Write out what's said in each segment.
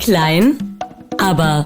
Klein, aber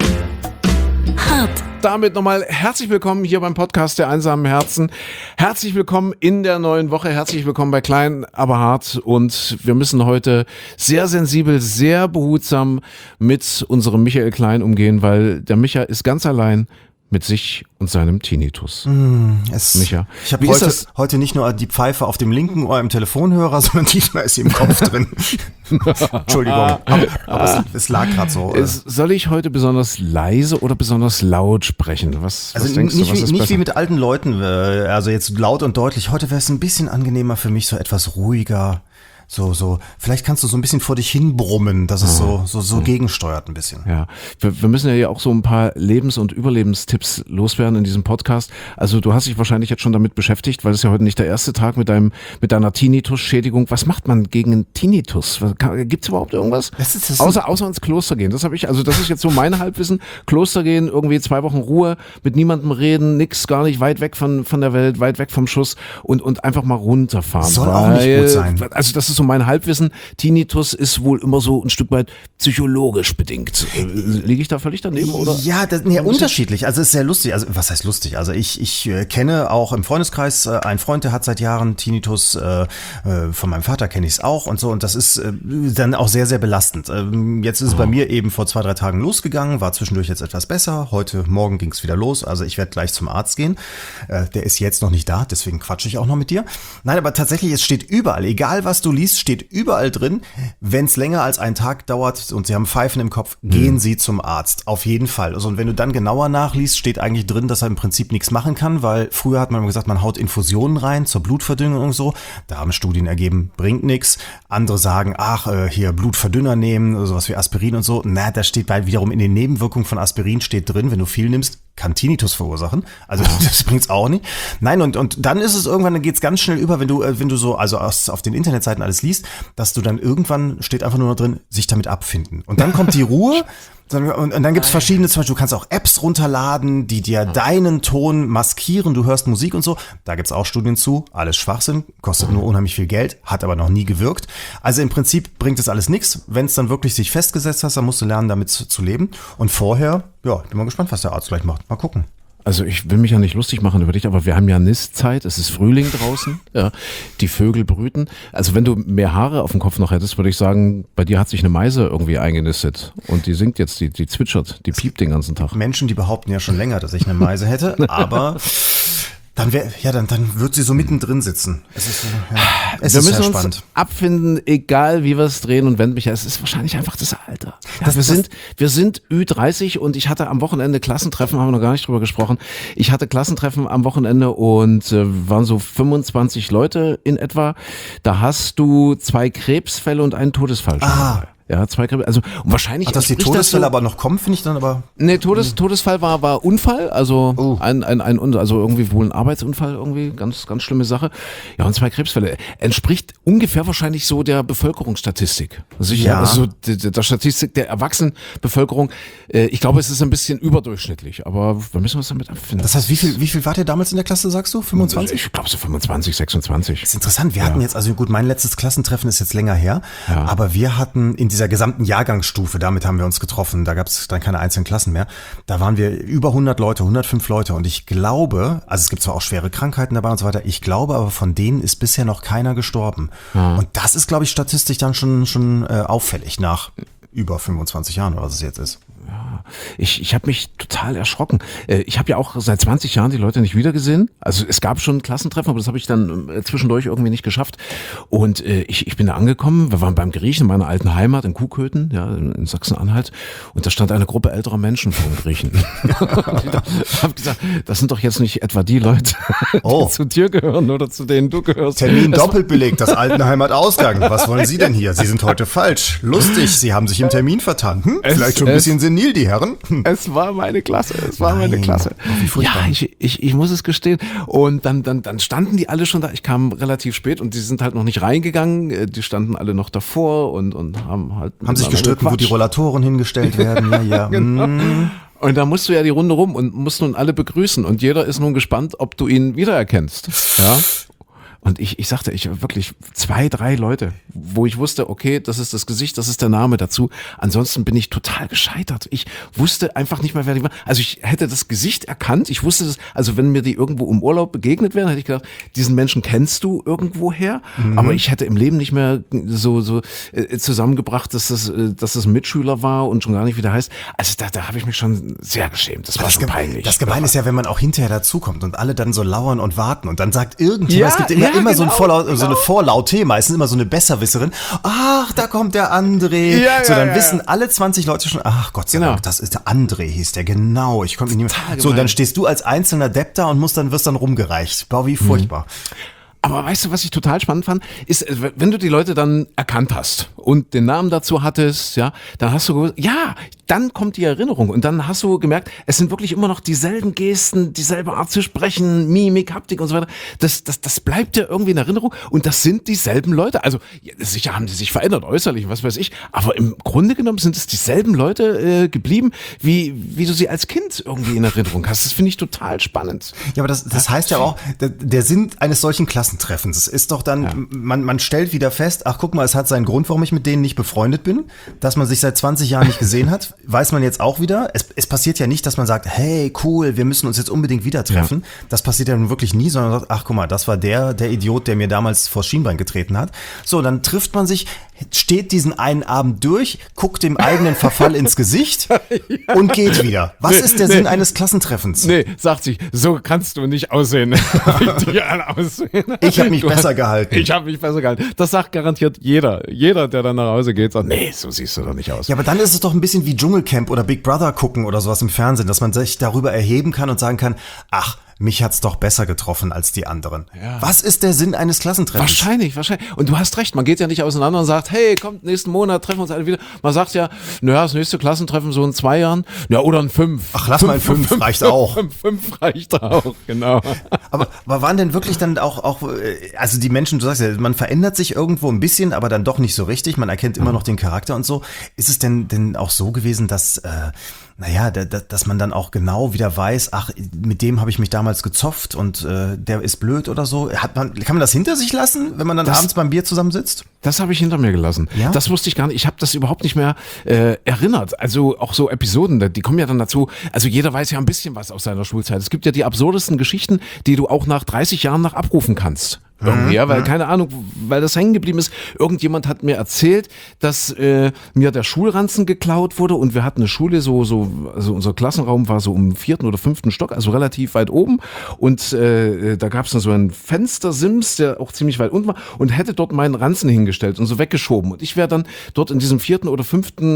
hart. Damit nochmal herzlich willkommen hier beim Podcast der einsamen Herzen. Herzlich willkommen in der neuen Woche. Herzlich willkommen bei Klein, aber hart. Und wir müssen heute sehr sensibel, sehr behutsam mit unserem Michael Klein umgehen, weil der Micha ist ganz allein mit sich und seinem Tinnitus. Micha, ich habe heute nicht nur die Pfeife auf dem linken Ohr im Telefonhörer, sondern diesmal ist sie im Kopf drin. Entschuldigung, aber es lag gerade so. Soll ich heute besonders leise oder besonders laut sprechen? Was denkst du, was ist nicht besser? wie mit alten Leuten, also jetzt laut und deutlich. Heute wäre es ein bisschen angenehmer für mich, so etwas ruhiger. So, vielleicht kannst du so ein bisschen vor dich hin brummen, dass es so gegensteuert ein bisschen. Ja, wir müssen ja auch so ein paar Lebens- und Überlebenstipps loswerden in diesem Podcast. Also du hast dich wahrscheinlich jetzt schon damit beschäftigt, weil es ja heute nicht der erste Tag mit deiner Tinnitus-Schädigung. Was macht man gegen Tinnitus? Gibt's überhaupt irgendwas? Außer ins Kloster gehen. Das ist jetzt so mein Halbwissen. Kloster gehen, irgendwie 2 Wochen Ruhe, mit niemandem reden, nix, gar nicht, weit weg von der Welt, weit weg vom Schuss und einfach mal runterfahren. Soll auch nicht gut sein. Also das ist so mein Halbwissen. Tinnitus ist wohl immer so ein Stück weit psychologisch bedingt. Liege ich da völlig daneben, oder? Ja, unterschiedlich. Also es ist sehr lustig. Also was heißt lustig? Also ich kenne auch im Freundeskreis einen Freund, der hat seit Jahren Tinnitus. Von meinem Vater kenne ich es auch und so. Und das ist dann auch sehr, sehr belastend. Jetzt ist es bei mir eben vor 2-3 Tagen losgegangen, war zwischendurch jetzt etwas besser. Morgen ging es wieder los. Also ich werde gleich zum Arzt gehen. Der ist jetzt noch nicht da, deswegen quatsche ich auch noch mit dir. Nein, aber tatsächlich, es steht überall, egal was du liest, steht überall drin, wenn es länger als einen Tag dauert und Sie haben Pfeifen im Kopf, gehen Sie zum Arzt. Auf jeden Fall. Also, und wenn du dann genauer nachliest, steht eigentlich drin, dass er im Prinzip nichts machen kann, weil früher hat man immer gesagt, man haut Infusionen rein zur Blutverdünnung und so. Da haben Studien ergeben, bringt nichts. Andere sagen, hier Blutverdünner nehmen, sowas wie Aspirin und so. Na, da steht bald wiederum in den Nebenwirkungen von Aspirin steht drin, wenn du viel nimmst, kann Tinnitus verursachen. Also das bringt's auch nicht. Nein, und dann ist es irgendwann, dann geht's ganz schnell über, wenn du so, also auf den Internetseiten alles liest, dass du dann irgendwann, steht einfach nur noch drin, sich damit abfinden. Und dann kommt die Ruhe. Und dann gibt's verschiedene, zum Beispiel, du kannst auch Apps runterladen, die dir deinen Ton maskieren, du hörst Musik und so. Da gibt's auch Studien zu, alles Schwachsinn, kostet nur unheimlich viel Geld, hat aber noch nie gewirkt. Also im Prinzip bringt das alles nichts. Wenn es dann wirklich sich festgesetzt hast, dann musst du lernen, damit zu leben. Und vorher, ja, bin mal gespannt, was der Arzt gleich macht. Mal gucken. Also ich will mich ja nicht lustig machen über dich, aber wir haben ja Nistzeit, es ist Frühling draußen, ja, die Vögel brüten. Also wenn du mehr Haare auf dem Kopf noch hättest, würde ich sagen, bei dir hat sich eine Meise irgendwie eingenistet und die singt jetzt, die zwitschert, die piept den ganzen Tag. Menschen, die behaupten ja schon länger, dass ich eine Meise hätte, aber dann wird sie so mittendrin sitzen. Es ist wir müssen uns abfinden, egal wie wir es drehen und wenden. Es ist wahrscheinlich einfach das Alter. Ja, wir sind Ü30 und ich hatte am Wochenende Klassentreffen, haben wir noch gar nicht drüber gesprochen. Ich hatte Klassentreffen am Wochenende und waren so 25 Leute in etwa. Da hast du 2 Krebsfälle und einen Todesfall schon dabei. Ja, 2 Krebs, also und wahrscheinlich. Dass die Todesfälle aber noch kommen, finde ich dann aber. Nee, Todesfall war Unfall, also also irgendwie wohl ein Arbeitsunfall, irgendwie, ganz, ganz schlimme Sache. Ja, und 2 Krebsfälle. Entspricht ungefähr wahrscheinlich so der Bevölkerungsstatistik. Also der Statistik der Erwachsenenbevölkerung. Ich glaube, es ist ein bisschen überdurchschnittlich, aber wir müssen uns damit abfinden. Das heißt, wie viel wart ihr damals in der Klasse, sagst du? 25? Ich glaube so 25, 26. Das ist interessant. Wir hatten jetzt, also gut, mein letztes Klassentreffen ist jetzt länger her, aber wir hatten in dieser gesamten Jahrgangsstufe, damit haben wir uns getroffen, da gab es dann keine einzelnen Klassen mehr, da waren wir über 100 Leute, 105 Leute und ich glaube, also es gibt zwar auch schwere Krankheiten dabei und so weiter, ich glaube aber von denen ist bisher noch keiner gestorben. Und das ist, glaube ich, statistisch dann schon auffällig nach über 25 Jahren, oder was es jetzt ist. Ja, ich habe mich total erschrocken. Ich habe ja auch seit 20 Jahren die Leute nicht wiedergesehen. Also es gab schon Klassentreffen, aber das habe ich dann zwischendurch irgendwie nicht geschafft. Und ich bin da angekommen, wir waren beim Griechen in meiner alten Heimat in Kuhköthen, ja, in Sachsen-Anhalt. Und da stand eine Gruppe älterer Menschen vor dem Griechen. Ich habe gesagt, das sind doch jetzt nicht etwa die Leute, die zu dir gehören oder zu denen du gehörst. Termin doppelt belegt, das Altenheimat Ausgang. Was wollen Sie denn hier? Sie sind heute falsch. Lustig, Sie haben sich im Termin vertan. Vielleicht schon ein bisschen senil, die Herren. Es war meine Klasse, meine Klasse. Ja, ich muss es gestehen. Und dann standen die alle schon da. Ich kam relativ spät und die sind halt noch nicht reingegangen. Die standen alle noch davor und haben sich gestritten, wo die Rollatoren hingestellt werden. Ja. Genau. Und da musst du ja die Runde rum und musst nun alle begrüßen. Und jeder ist nun gespannt, ob du ihn wiedererkennst. Ja. Und ich sagte, ich wirklich 2, 3 Leute, wo ich wusste, okay, das ist das Gesicht, das ist der Name dazu. Ansonsten bin ich total gescheitert. Ich wusste einfach nicht mehr, wer die war. Also ich hätte das Gesicht erkannt. Ich wusste das, also wenn mir die irgendwo im Urlaub begegnet wären, hätte ich gedacht, diesen Menschen kennst du irgendwoher. Aber ich hätte im Leben nicht mehr so zusammengebracht, dass das ein Mitschüler war und schon gar nicht, wie der heißt. Also da habe ich mich schon sehr geschämt. Das war schon peinlich. Das Gemeine ist ja, wenn man auch hinterher dazukommt und alle dann so lauern und warten und dann sagt irgendjemand, es gibt immer so ein so eine Vorlaut-T, meistens immer so eine Besserwisserin. Ach, da kommt der André. So, dann wissen alle 20 Leute schon, ach Gott sei Dank, das ist der André, hieß der, genau. Ich konnte nicht mehr. So, dann stehst du als einzelner Depp da und wirst dann rumgereicht. Boah, wie furchtbar. Aber weißt du, was ich total spannend fand, ist, wenn du die Leute dann erkannt hast und den Namen dazu hattest, ja, dann hast du gewusst, ja, dann kommt die Erinnerung und dann hast du gemerkt, es sind wirklich immer noch dieselben Gesten, dieselbe Art zu sprechen, Mimik, Haptik und so weiter. Das bleibt dir irgendwie in Erinnerung und das sind dieselben Leute. Also sicher haben die sich verändert äußerlich, was weiß ich, aber im Grunde genommen sind es dieselben Leute geblieben, wie du sie als Kind irgendwie in Erinnerung hast. Das finde ich total spannend. Ja, aber das heißt ja auch, der Sinn eines solchen Klassentreffens ist doch dann, man stellt wieder fest, ach guck mal, es hat seinen Grund, warum ich mit denen nicht befreundet bin, dass man sich seit 20 Jahren nicht gesehen hat. Weiß man jetzt auch wieder. Es passiert ja nicht, dass man sagt, hey, cool, wir müssen uns jetzt unbedingt wieder treffen. Ja. Das passiert ja nun wirklich nie, sondern man sagt, ach guck mal, das war der Idiot, der mir damals vors Schienbein getreten hat. So, dann trifft man sich, steht diesen einen Abend durch, guckt dem eigenen Verfall ins Gesicht und geht wieder. Was ist der Sinn eines Klassentreffens? Nee, sagt sich, so kannst du nicht aussehen. Ich habe mich besser gehalten. Ich habe mich besser gehalten. Das sagt garantiert jeder. Jeder, der dann nach Hause geht, sagt, nee, so siehst du doch nicht aus. Ja, aber dann ist es doch ein bisschen wie Dschungelcamp oder Big Brother gucken oder sowas im Fernsehen, dass man sich darüber erheben kann und sagen kann, ach, mich hat's doch besser getroffen als die anderen. Ja. Was ist der Sinn eines Klassentreffens? Wahrscheinlich. Und du hast recht, man geht ja nicht auseinander und sagt, hey, kommt, nächsten Monat treffen wir uns alle wieder. Man sagt ja, naja, das nächste Klassentreffen so in 2 Jahren. Ja, oder in 5. Ach, lass mal in 5, reicht auch. 5 reicht auch, genau. Aber waren denn wirklich dann auch, also die Menschen, du sagst ja, man verändert sich irgendwo ein bisschen, aber dann doch nicht so richtig. Man erkennt immer noch den Charakter und so. Ist es denn auch so gewesen, dass dass man dann auch genau wieder weiß, ach, mit dem habe ich mich damals gezofft und der ist blöd oder so. Kann man das hinter sich lassen, wenn man dann abends beim Bier zusammensitzt? Das habe ich hinter mir gelassen. Ja? Das wusste ich gar nicht. Ich habe das überhaupt nicht mehr erinnert. Also auch so Episoden, die kommen ja dann dazu. Also jeder weiß ja ein bisschen was aus seiner Schulzeit. Es gibt ja die absurdesten Geschichten, die du auch nach 30 Jahren noch abrufen kannst. Irgendwie, ja, weil keine Ahnung, weil das hängen geblieben ist. Irgendjemand hat mir erzählt, dass mir der Schulranzen geklaut wurde und wir hatten eine Schule, also unser Klassenraum war so im 4. oder 5. Stock, also relativ weit oben und da gab es dann so einen Fenstersims, der auch ziemlich weit unten war und hätte dort meinen Ranzen hingestellt und so weggeschoben und ich wäre dann dort in diesem 4. oder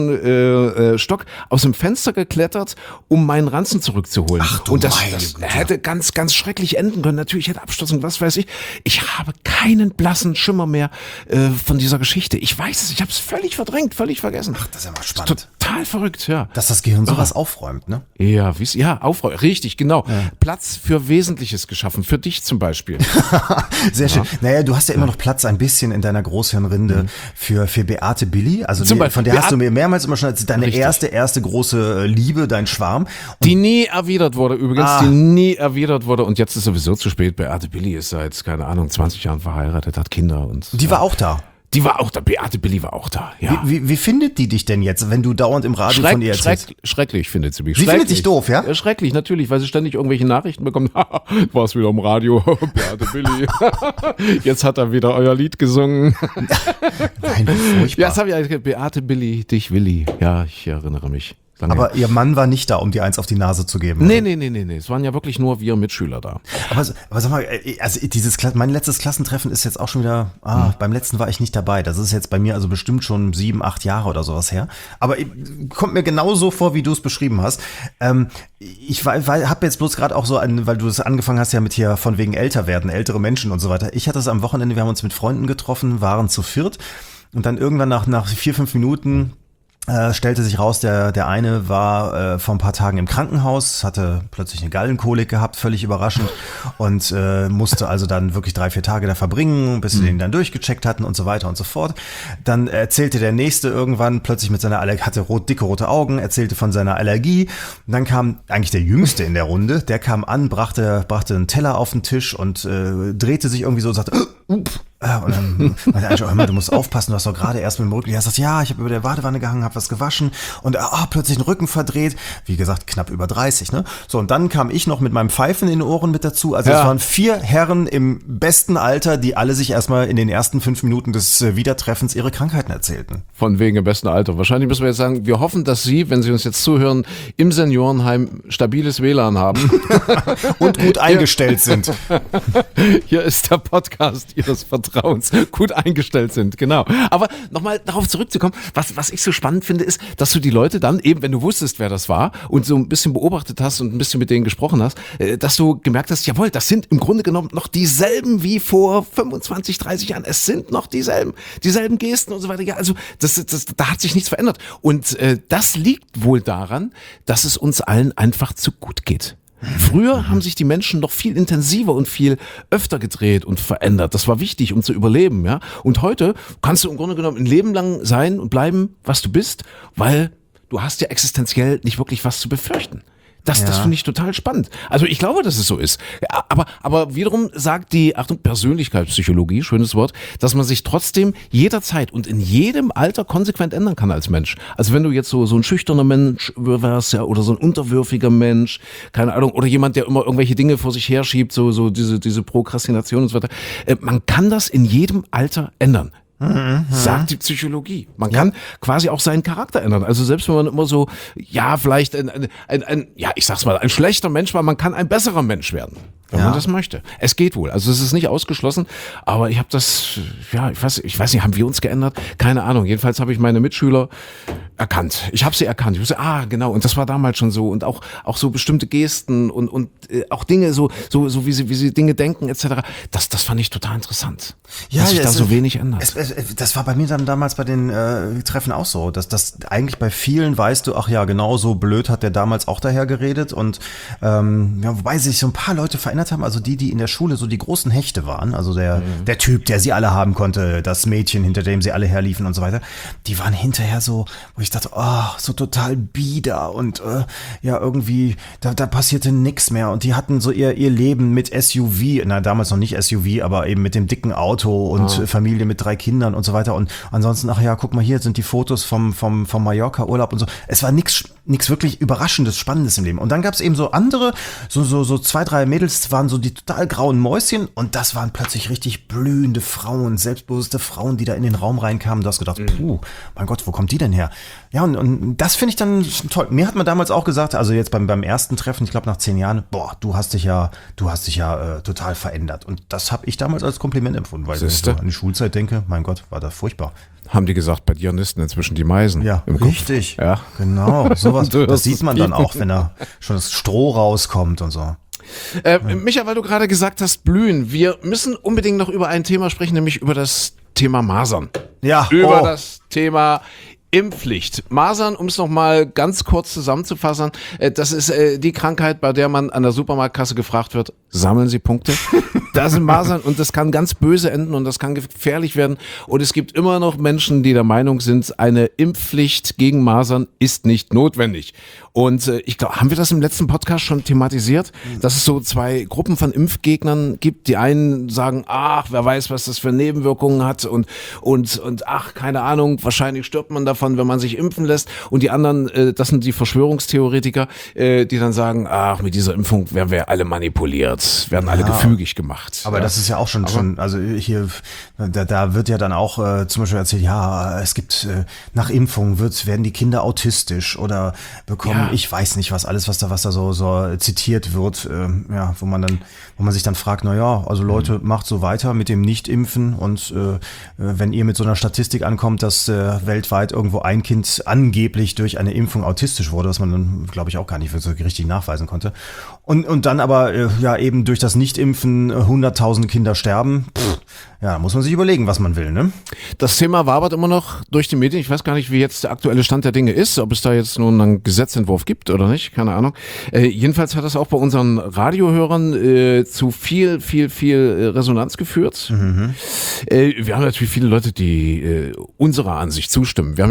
5. Stock aus dem Fenster geklettert, um meinen Ranzen zurückzuholen. Ach du und das hätte ganz, ganz schrecklich enden können. Natürlich hätte Absturzung, was weiß ich. Ich habe keinen blassen Schimmer mehr von dieser Geschichte. Ich weiß es, ich habe es völlig verdrängt, völlig vergessen. Ach, das ist ja mal spannend. Total verrückt, ja. Dass das Gehirn sowas aufräumt, ne? Ja, aufräumt, richtig, genau. Ja. Platz für Wesentliches geschaffen, für dich zum Beispiel. Sehr schön. Naja, du hast ja immer noch Platz ein bisschen in deiner Großhirnrinde für Beate Billy. Also von der hast du mir mehrmals immer schon als deine erste große Liebe, dein Schwarm. Die nie erwidert wurde übrigens, und jetzt ist sowieso zu spät. Beate Billy ist seit, keine Ahnung, 20 Jahren verheiratet, hat Kinder und die war auch da. Die war auch da, Beate Billy war auch da, ja. Wie findet die dich denn jetzt, wenn du dauernd im Radio von ihr erzählst? Schrecklich findet sie mich. Sie findet dich doof, ja? Schrecklich, natürlich, weil sie ständig irgendwelche Nachrichten bekommt. Du warst wieder im Radio, Beate Billy. Jetzt hat er wieder euer Lied gesungen. Nein, furchtbar. Ja, das habe ich eigentlich, Beate Billy, dich Willi. Ja, ich erinnere mich. Aber ihr Mann war nicht da, um dir eins auf die Nase zu geben. Nee. Es waren ja wirklich nur wir Mitschüler da. Aber sag mal, also mein letztes Klassentreffen ist jetzt auch schon wieder, beim letzten war ich nicht dabei. Das ist jetzt bei mir also bestimmt schon 7, 8 Jahre oder sowas her. Aber kommt mir genauso vor, wie du es beschrieben hast. Ich habe jetzt bloß gerade auch so weil du es angefangen hast ja mit hier von wegen älter werden, ältere Menschen und so weiter. Ich hatte es am Wochenende, wir haben uns mit Freunden getroffen, waren zu 4 und dann irgendwann nach 4, 5 Minuten stellte sich raus, der eine war vor ein paar Tagen im Krankenhaus, hatte plötzlich eine Gallenkolik gehabt, völlig überraschend und musste also dann wirklich 3, 4 Tage da verbringen, bis sie den dann durchgecheckt hatten und so weiter und so fort. Dann erzählte der Nächste irgendwann plötzlich mit seiner Allergie, hatte dicke rote Augen, erzählte von seiner Allergie. Und dann kam eigentlich der Jüngste in der Runde, der kam an, brachte einen Teller auf den Tisch und drehte sich irgendwie so und sagte, Und dann meinte Angela, hör mal, du musst aufpassen, du hast doch gerade erst mit dem Rücken. Ja, sagst, ja, ich habe über der Badewanne gehangen, habe was gewaschen und plötzlich den Rücken verdreht. Wie gesagt, knapp über 30, ne? So, und dann kam ich noch mit meinem Pfeifen in den Ohren mit dazu. Also es waren 4 Herren im besten Alter, die alle sich erstmal in den ersten 5 Minuten des Wiedertreffens ihre Krankheiten erzählten. Von wegen im besten Alter. Wahrscheinlich müssen wir jetzt sagen, wir hoffen, dass Sie, wenn Sie uns jetzt zuhören, im Seniorenheim stabiles WLAN haben. Und gut eingestellt sind. Hier ist der Podcast Ihres Vertrauens, gut eingestellt sind, genau. Aber nochmal darauf zurückzukommen, was ich so spannend finde, ist, dass du die Leute dann eben, wenn du wusstest, wer das war und so ein bisschen beobachtet hast und ein bisschen mit denen gesprochen hast, dass du gemerkt hast, jawohl, das sind im Grunde genommen noch dieselben wie vor 25, 30 Jahren. Es sind noch dieselben Gesten und so weiter. Ja, also da hat sich nichts verändert. Und das liegt wohl daran, dass es uns allen einfach zu gut geht. Früher haben sich die Menschen noch viel intensiver und viel öfter gedreht und verändert. Das war wichtig, um zu überleben, ja. Und heute kannst du im Grunde genommen ein Leben lang sein und bleiben, was du bist, weil du hast ja existenziell nicht wirklich was zu befürchten. Das finde ich total spannend. Also ich glaube, dass es so ist. Ja, aber wiederum sagt die, Persönlichkeitspsychologie, schönes Wort, dass man sich trotzdem jederzeit und in jedem Alter konsequent ändern kann als Mensch. Also wenn du jetzt so ein schüchterner Mensch wärst, ja, oder so ein unterwürfiger Mensch, keine Ahnung, oder jemand, der immer irgendwelche Dinge vor sich herschiebt, so diese Prokrastination und so weiter. Man kann das in jedem Alter ändern. Sagt die Psychologie. Man kann quasi auch seinen Charakter ändern. Also selbst wenn man immer so, vielleicht ich sag's mal, ein schlechter Mensch war, man kann ein besserer Mensch werden, wenn man das möchte. Es geht wohl. Also es ist nicht ausgeschlossen, aber ich habe das, ich weiß nicht, haben wir uns geändert? Keine Ahnung. Jedenfalls habe ich meine Mitschüler erkannt. Ich habe sie erkannt. Ich wusste, genau, und das war damals schon so und auch so bestimmte Gesten und auch Dinge so wie sie Dinge denken etc. Das fand ich total interessant. Ja, dass sich da so wenig ändert. Das war bei mir dann damals bei den Treffen auch so, dass das eigentlich bei vielen weißt du, ach ja, genau so blöd hat der damals auch daher geredet und wobei sich so ein paar Leute verändert haben, also die in der Schule so die großen Hechte waren, also der Typ, der sie alle haben konnte, das Mädchen, hinter dem sie alle herliefen und so weiter, die waren hinterher so, wo ich dachte, so total bieder und irgendwie, da passierte nix mehr und die hatten so ihr Leben mit SUV, damals noch nicht SUV, aber eben mit dem dicken Auto und Familie mit 3 Kindern und so weiter und ansonsten, guck mal, hier sind die Fotos vom Mallorca-Urlaub und so. Es war nix wirklich Überraschendes, Spannendes im Leben. Und dann gab es eben so andere, so 2, 3 Mädels waren so die total grauen Mäuschen und das waren plötzlich richtig blühende Frauen, selbstbewusste Frauen, die da in den Raum reinkamen. Du hast gedacht, mein Gott, wo kommt die denn her? Ja, und das finde ich dann toll. Mir hat man damals auch gesagt, also jetzt beim ersten Treffen, ich glaube nach 10 Jahren, du hast dich ja total verändert. Und das habe ich damals als Kompliment empfunden, weil wenn ich so an die Schulzeit denke, mein Gott, war das furchtbar. Haben die gesagt, bei dir nisten inzwischen die Meisen. Ja, im richtig. Kopf. Ja. Genau, sowas. Das sieht man dann auch, wenn da schon das Stroh rauskommt und so. Micha, weil du gerade gesagt hast, blühen. Wir müssen unbedingt noch über ein Thema sprechen, nämlich über das Thema Masern. Ja. Über das Thema Impfpflicht. Masern, um es nochmal ganz kurz zusammenzufassen, das ist die Krankheit, bei der man an der Supermarktkasse gefragt wird, sammeln Sie Punkte? Das sind Masern und das kann ganz böse enden und das kann gefährlich werden. Und es gibt immer noch Menschen, die der Meinung sind, eine Impfpflicht gegen Masern ist nicht notwendig. Und ich glaube, haben wir das im letzten Podcast schon thematisiert, dass es so 2 Gruppen von Impfgegnern gibt. Die einen sagen, wer weiß, was das für Nebenwirkungen hat und keine Ahnung, wahrscheinlich stirbt man davon, wenn man sich impfen lässt. Und die anderen, das sind die Verschwörungstheoretiker, die dann sagen, mit dieser Impfung werden wir alle manipuliert, werden alle gefügig gemacht. Aber das ist ja auch schon, also hier, da wird ja dann auch zum Beispiel erzählt, es gibt, nach Impfung werden die Kinder autistisch oder bekommen, ich weiß nicht was alles, was da so zitiert wird, wo man sich dann fragt, also Leute, macht so weiter mit dem Nicht-Impfen und wenn ihr mit so einer Statistik ankommt, dass weltweit irgendwo ein Kind angeblich durch eine Impfung autistisch wurde, was man dann, glaube ich, auch gar nicht so richtig nachweisen konnte. Und dann aber eben durch das Nicht-Impfen 100.000 Kinder sterben. Da muss man sich überlegen, was man will, ne? Das Thema wabert immer noch durch die Medien. Ich weiß gar nicht, wie jetzt der aktuelle Stand der Dinge ist, ob es da jetzt nun einen Gesetzentwurf gibt oder nicht, keine Ahnung. Jedenfalls hat das auch bei unseren Radiohörern zu viel Resonanz geführt. Wir haben natürlich viele Leute, die unserer Ansicht zustimmen. Wir haben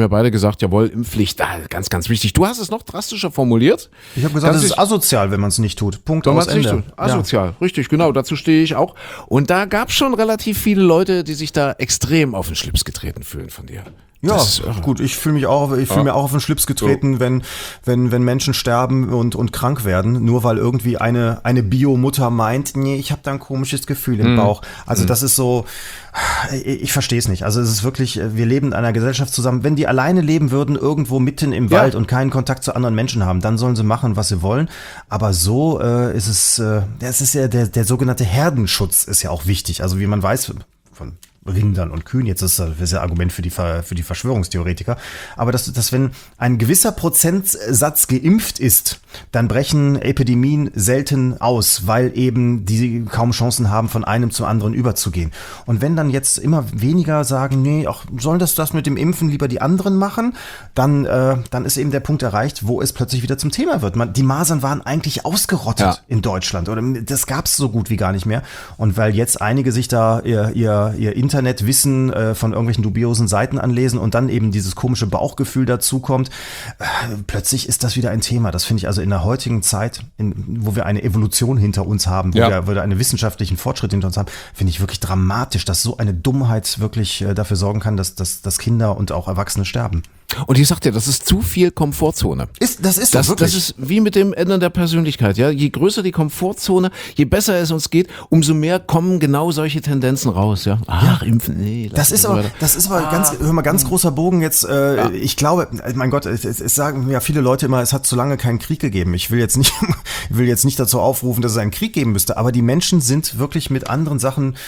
ja beide gesagt, jawohl, Impfpflicht, ganz, ganz wichtig. Du hast es noch drastischer formuliert. Ich habe gesagt, es ist asozial, wenn man es nicht tut. Punkt, aus Ende. Asozial, richtig, genau, dazu stehe ich auch. Und da gab es schon relativ viele Leute, die sich da extrem auf den Schlips getreten fühlen von dir. Ja, gut, ich fühle mir auch auf den Schlips getreten, wenn Menschen sterben und krank werden, nur weil irgendwie eine Bio-Mutter meint, nee, ich habe da ein komisches Gefühl im Bauch. Also das ist so, ich verstehe es nicht. Also es ist wirklich, wir leben in einer Gesellschaft zusammen. Wenn die alleine leben würden, irgendwo mitten im Wald und keinen Kontakt zu anderen Menschen haben, dann sollen sie machen, was sie wollen. Aber so ist es, das ist ja der sogenannte Herdenschutz ist ja auch wichtig. Also wie man weiß von Rindern und Kühen, jetzt ist das ja Argument für die Verschwörungstheoretiker, aber dass wenn ein gewisser Prozentsatz geimpft ist, dann brechen Epidemien selten aus, weil eben die kaum Chancen haben, von einem zum anderen überzugehen. Und wenn dann jetzt immer weniger sagen, nee, auch sollen das mit dem Impfen lieber die anderen machen, dann ist eben der Punkt erreicht, wo es plötzlich wieder zum Thema wird. Die Masern waren eigentlich ausgerottet in Deutschland, oder das gab es so gut wie gar nicht mehr. Und weil jetzt einige sich da ihr Internetwissen von irgendwelchen dubiosen Seiten anlesen und dann eben dieses komische Bauchgefühl dazu kommt, plötzlich ist das wieder ein Thema. Das finde ich also in der heutigen Zeit, wo wir eine Evolution hinter uns haben, wo wir einen wissenschaftlichen Fortschritt hinter uns haben, finde ich wirklich dramatisch, dass so eine Dummheit wirklich dafür sorgen kann, dass Kinder und auch Erwachsene sterben. Und ich sag dir, das ist zu viel Komfortzone. Das ist wirklich. Das ist wie mit dem Ändern der Persönlichkeit. Ja, je größer die Komfortzone, je besser es uns geht, umso mehr kommen genau solche Tendenzen raus. Ja, impfen, nee. Das ist aber ganz großer Bogen jetzt. Ich glaube, mein Gott, es sagen ja viele Leute immer, es hat zu lange keinen Krieg gegeben. Ich will jetzt nicht dazu aufrufen, dass es einen Krieg geben müsste. Aber die Menschen sind wirklich mit anderen Sachen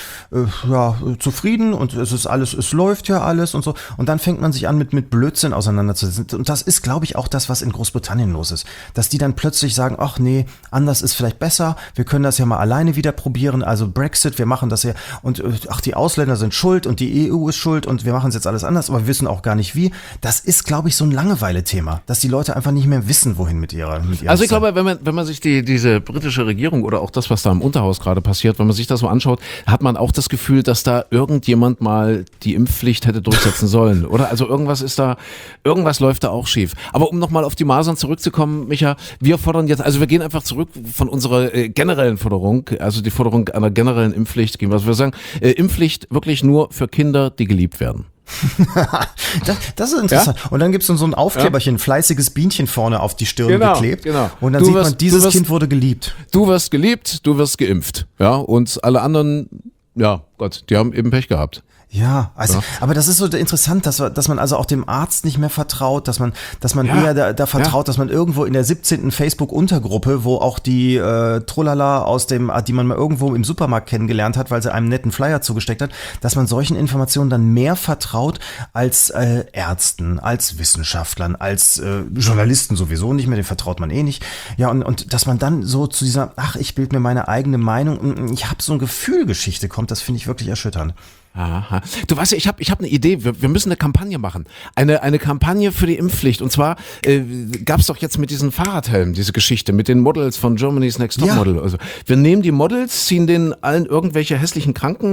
zufrieden und es läuft ja alles und so. Und dann fängt man sich an mit Blödsinn auseinanderzusetzen. Und das ist, glaube ich, auch das, was in Großbritannien los ist. Dass die dann plötzlich sagen, ach nee, anders ist vielleicht besser, wir können das ja mal alleine wieder probieren, also Brexit, wir machen das ja, und ach, die Ausländer sind schuld und die EU ist schuld und wir machen es jetzt alles anders, aber wir wissen auch gar nicht wie. Das ist, glaube ich, so ein Langeweile-Thema, dass die Leute einfach nicht mehr wissen, wohin mit ihrer Also ich glaube, wenn man sich diese britische Regierung oder auch das, was da im Unterhaus gerade passiert, wenn man sich das so anschaut, hat man auch das Gefühl, dass da irgendjemand mal die Impfpflicht hätte durchsetzen sollen, oder? Also irgendwas läuft da auch schief. Aber um nochmal auf die Masern zurückzukommen, Micha, wir fordern jetzt, also wir gehen einfach zurück von unserer generellen Forderung, also die Forderung einer generellen Impfpflicht, was wir sagen, Impfpflicht wirklich nur für Kinder, die geliebt werden. Das ist interessant. Ja? Und dann gibt es so ein Aufkleberchen, fleißiges Bienchen vorne auf die Stirn geklebt. Genau. Und dann sieht man, dieses Kind wurde geliebt. Du wirst geliebt, du wirst geimpft. Ja, und alle anderen, ja Gott, die haben eben Pech gehabt. Ja, also, aber das ist so interessant, dass man also auch dem Arzt nicht mehr vertraut, dass man eher da vertraut, dass man irgendwo in der 17. Facebook-Untergruppe, wo auch die Trolala die man mal irgendwo im Supermarkt kennengelernt hat, weil sie einem netten Flyer zugesteckt hat, dass man solchen Informationen dann mehr vertraut als Ärzten, als Wissenschaftlern, als Journalisten sowieso nicht mehr, den vertraut man eh nicht. Ja, und dass man dann so zu dieser, ich bilde mir meine eigene Meinung und ich habe so ein Gefühl-Geschichte kommt, das finde ich wirklich erschütternd. Aha. Du weißt ja, ich hab eine Idee, wir müssen eine Kampagne machen, eine Kampagne für die Impfpflicht, und zwar gab's doch jetzt mit diesen Fahrradhelmen diese Geschichte mit den Models von Germany's Next Top Model. Also wir nehmen die Models, ziehen denen allen irgendwelche hässlichen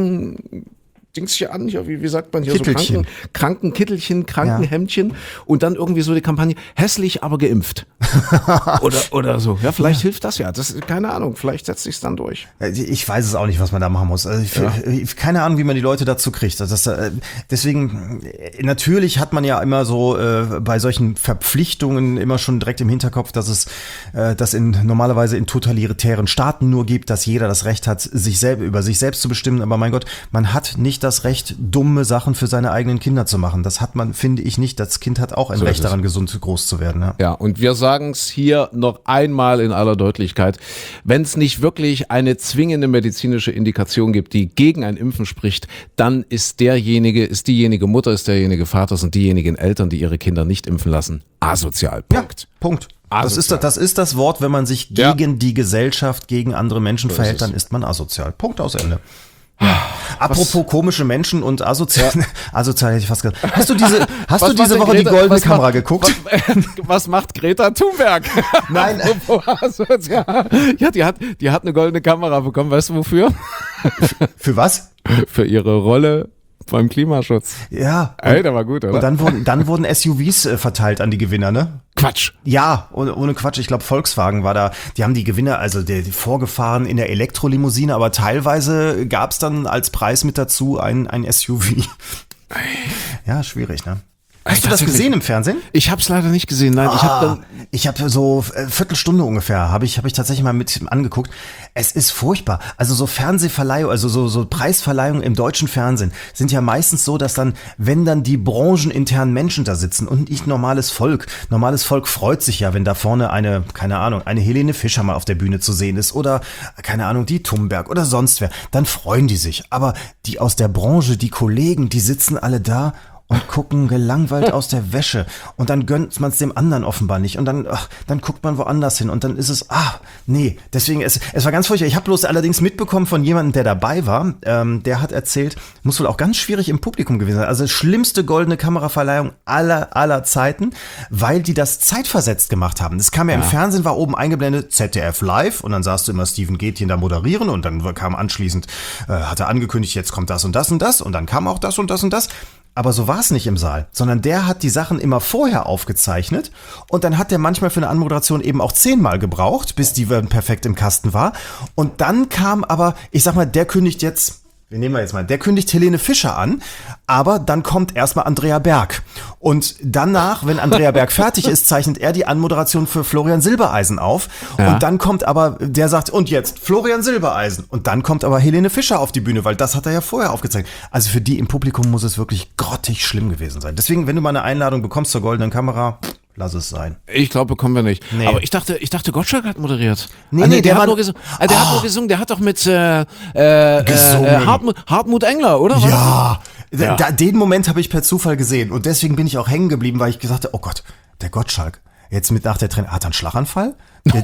Dings hier an, wie sagt man hier, Kittelchen. so Krankenkittelchen, Krankenhemdchen und dann irgendwie so die Kampagne, hässlich, aber geimpft. oder so. Ja, vielleicht hilft das ja. Keine Ahnung, vielleicht setzt sich's dann durch. Ich weiß es auch nicht, was man da machen muss. Also keine Ahnung, wie man die Leute dazu kriegt. Deswegen, natürlich hat man ja immer so bei solchen Verpflichtungen immer schon direkt im Hinterkopf, dass es das normalerweise in totalitären Staaten nur gibt, dass jeder das Recht hat, über sich selbst zu bestimmen. Aber mein Gott, man hat nicht das Recht, dumme Sachen für seine eigenen Kinder zu machen. Das hat man, finde ich, nicht. Das Kind hat auch ein Recht daran, gesund groß zu werden. Ja, und wir sagen es hier noch einmal in aller Deutlichkeit. Wenn es nicht wirklich eine zwingende medizinische Indikation gibt, die gegen ein Impfen spricht, dann ist diejenige Mutter, ist derjenige Vater, sind diejenigen Eltern, die ihre Kinder nicht impfen lassen, asozial. Punkt. Ja, Punkt. Das ist das Wort, wenn man sich gegen die Gesellschaft, gegen andere Menschen verhält, dann ist man asozial. Punkt, aus Ende. Ja. Apropos komische Menschen und asozial hätte ich fast gesagt. Hast du diese Woche die goldene Kamera geguckt? Was macht Greta Thunberg? Nein. Ja, die hat eine goldene Kamera bekommen. Weißt du wofür? Für was? Für ihre Rolle Beim Klimaschutz. Ja. Ey, der war gut, oder? Und dann wurden SUVs verteilt an die Gewinner, ne? Quatsch. Ja, ohne Quatsch. Ich glaube, Volkswagen war da. Die haben die Gewinner, also die vorgefahren in der Elektrolimousine, aber teilweise gab es dann als Preis mit dazu ein SUV. Ja, schwierig, ne? Hast du das gesehen im Fernsehen? Ich habe es leider nicht gesehen. Nein, ich habe so Viertelstunde ungefähr habe ich tatsächlich mal mit angeguckt. Es ist furchtbar. Also so Fernsehverleihung, also so Preisverleihungen im deutschen Fernsehen sind ja meistens so, dass dann, wenn dann die brancheninternen Menschen da sitzen und nicht normales Volk freut sich ja, wenn da vorne eine Helene Fischer mal auf der Bühne zu sehen ist oder, keine Ahnung, die Thunberg oder sonst wer, dann freuen die sich. Aber die aus der Branche, die Kollegen, die sitzen alle da und gucken gelangweilt aus der Wäsche und dann gönnt man es dem anderen offenbar nicht und dann guckt man woanders hin und dann ist es, nee, deswegen, es war ganz furchtbar. Ich habe bloß allerdings mitbekommen von jemandem, der dabei war, der hat erzählt, muss wohl auch ganz schwierig im Publikum gewesen sein, also schlimmste goldene Kameraverleihung aller Zeiten, weil die das zeitversetzt gemacht haben. Das kam ja im Fernsehen, war oben eingeblendet, ZDF Live und dann sahst du immer Steven Gätjen da moderieren und dann kam anschließend, hat er angekündigt, jetzt kommt das und das und das und dann kam auch das und das und das. Aber so war es nicht im Saal, sondern der hat die Sachen immer vorher aufgezeichnet und dann hat der manchmal für eine Anmoderation eben auch 10-mal gebraucht, bis die perfekt im Kasten war. Und dann kam aber, ich sag mal, der kündigt Helene Fischer an, aber dann kommt erstmal Andrea Berg. Und danach, wenn Andrea Berg fertig ist, zeichnet er die Anmoderation für Florian Silbereisen auf. Ja. Und dann kommt aber, der sagt, und jetzt Florian Silbereisen. Und dann kommt aber Helene Fischer auf die Bühne, weil das hat er ja vorher aufgezeigt. Also für die im Publikum muss es wirklich grottig schlimm gewesen sein. Deswegen, wenn du mal eine Einladung bekommst zur Goldenen Kamera, lass es sein. Ich glaube, bekommen wir nicht. Nee. Aber ich dachte, Gottschalk hat moderiert. Nee, der hat nur gesungen. Der hat nur gesungen. Der hat doch mit Hartmut Engler, oder? Ja. Den Moment habe ich per Zufall gesehen und deswegen bin ich auch hängen geblieben, weil ich gesagt habe, oh Gott, der Gottschalk. Jetzt mit nach der Trennung, hat er einen Schlaganfall?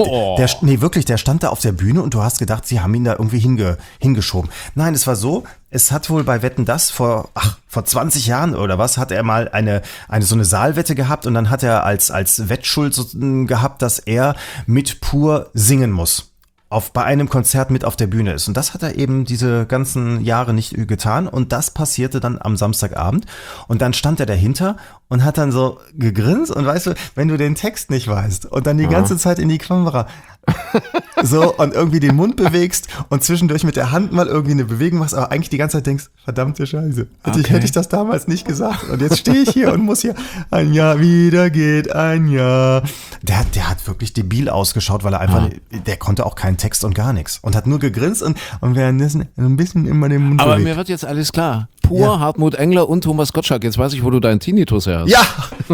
Der stand da auf der Bühne und du hast gedacht, sie haben ihn da irgendwie hingeschoben. Nein, es war so, es hat wohl bei Wetten, das vor 20 Jahren oder was, hat er mal so eine Saalwette gehabt und dann hat er als Wettschuld gehabt, dass er mit Pur singen muss. Bei einem Konzert mit auf der Bühne ist. Und das hat er eben diese ganzen Jahre nicht getan. Und das passierte dann am Samstagabend. Und dann stand er dahinter und hat dann so gegrinst. Und weißt du, wenn du den Text nicht weißt und dann die ganze Zeit in die Kamera so und irgendwie den Mund bewegst und zwischendurch mit der Hand mal irgendwie eine Bewegung machst, aber eigentlich die ganze Zeit denkst, verdammte Scheiße, hätte ich das damals nicht gesagt. Und jetzt stehe ich hier und muss hier, ein Jahr wieder geht, ein Jahr. Der hat wirklich debil ausgeschaut, weil er einfach, der konnte auch keinen Text und gar nichts. Und hat nur gegrinst und währenddessen ein bisschen immer den Mund aber bewegt. Mir wird jetzt alles klar. Pur, Hartmut Engler und Thomas Gottschalk. Jetzt weiß ich, wo du deinen Tinnitus her hast. Ja,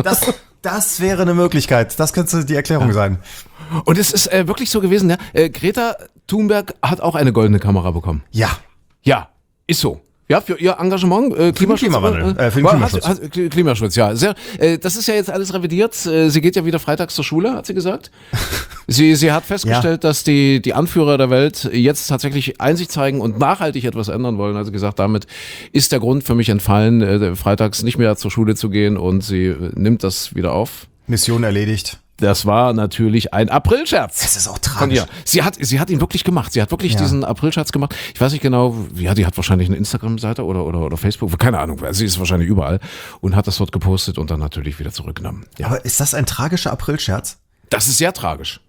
das wäre eine Möglichkeit. Das könnte die Erklärung sein. Und es ist wirklich so gewesen, ja? Greta Thunberg hat auch eine goldene Kamera bekommen. Ja. Ja, ist so. Ja, für ihr Engagement, Klimaschutz. Für den Klimaschutz. Klimaschutz, ja. Das ist ja jetzt alles revidiert. Sie geht ja wieder freitags zur Schule, hat sie gesagt. Sie hat festgestellt, dass die Anführer der Welt jetzt tatsächlich Einsicht zeigen und nachhaltig etwas ändern wollen. Also gesagt, damit ist der Grund für mich entfallen, freitags nicht mehr zur Schule zu gehen und sie nimmt das wieder auf. Mission erledigt. Das war natürlich ein Aprilscherz. Das ist auch tragisch. Sie hat ihn wirklich gemacht. Sie hat wirklich diesen Aprilscherz gemacht. Ich weiß nicht genau, die hat wahrscheinlich eine Instagram-Seite oder Facebook, keine Ahnung. Sie ist wahrscheinlich überall und hat das dort gepostet und dann natürlich wieder zurückgenommen. Ja. Aber ist das ein tragischer Aprilscherz? Das ist sehr tragisch.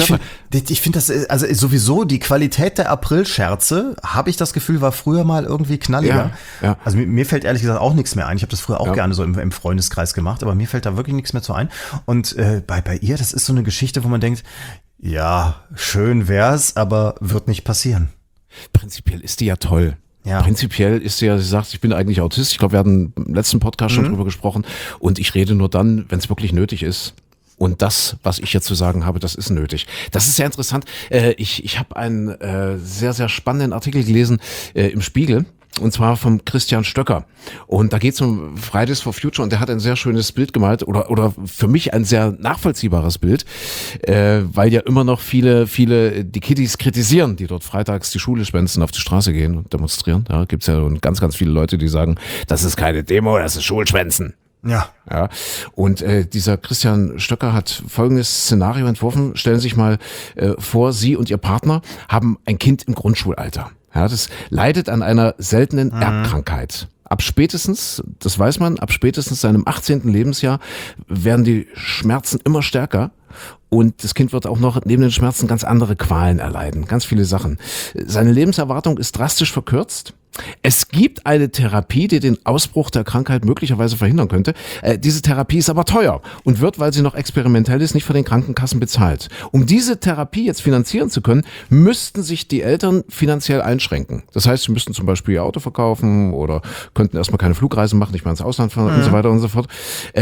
Ich finde das, also sowieso die Qualität der Aprilscherze, habe ich das Gefühl, war früher mal irgendwie knalliger. Ja. Also mir fällt ehrlich gesagt auch nichts mehr ein. Ich habe das früher auch gerne so im Freundeskreis gemacht, aber mir fällt da wirklich nichts mehr zu ein. Und bei ihr, das ist so eine Geschichte, wo man denkt, ja, schön wär's, aber wird nicht passieren. Prinzipiell ist die ja toll. Ja. Prinzipiell ist sie sagt, ich bin eigentlich Autist. Ich glaube, wir hatten im letzten Podcast schon drüber gesprochen und ich rede nur dann, wenn es wirklich nötig ist. Und das, was ich jetzt zu sagen habe, das ist nötig. Das ist sehr interessant. Ich habe einen sehr, sehr spannenden Artikel gelesen im Spiegel. Und zwar vom Christian Stöcker. Und da geht es um Fridays for Future und der hat ein sehr schönes Bild gemalt oder für mich ein sehr nachvollziehbares Bild, weil ja immer noch viele die Kiddies kritisieren, die dort freitags die Schule schwänzen, auf die Straße gehen und demonstrieren. Da gibt's ja ganz, ganz viele Leute, die sagen, das ist keine Demo, das ist Schulschwänzen. Ja. Und dieser Christian Stöcker hat folgendes Szenario entworfen. Stellen Sie sich mal vor, Sie und Ihr Partner haben ein Kind im Grundschulalter. Ja, das leidet an einer seltenen Erbkrankheit. ab spätestens, das weiß man, ab spätestens seinem 18. Lebensjahr werden die Schmerzen immer stärker. Und das Kind wird auch noch neben den Schmerzen ganz andere Qualen erleiden, ganz viele Sachen. Seine Lebenserwartung ist drastisch verkürzt. Es gibt eine Therapie, die den Ausbruch der Krankheit möglicherweise verhindern könnte. Diese Therapie ist aber teuer und wird, weil sie noch experimentell ist, nicht von den Krankenkassen bezahlt. Um diese Therapie jetzt finanzieren zu können, müssten sich die Eltern finanziell einschränken. Das heißt, sie müssten zum Beispiel ihr Auto verkaufen oder könnten erstmal keine Flugreisen machen, nicht mal ins Ausland fahren und so weiter und so fort.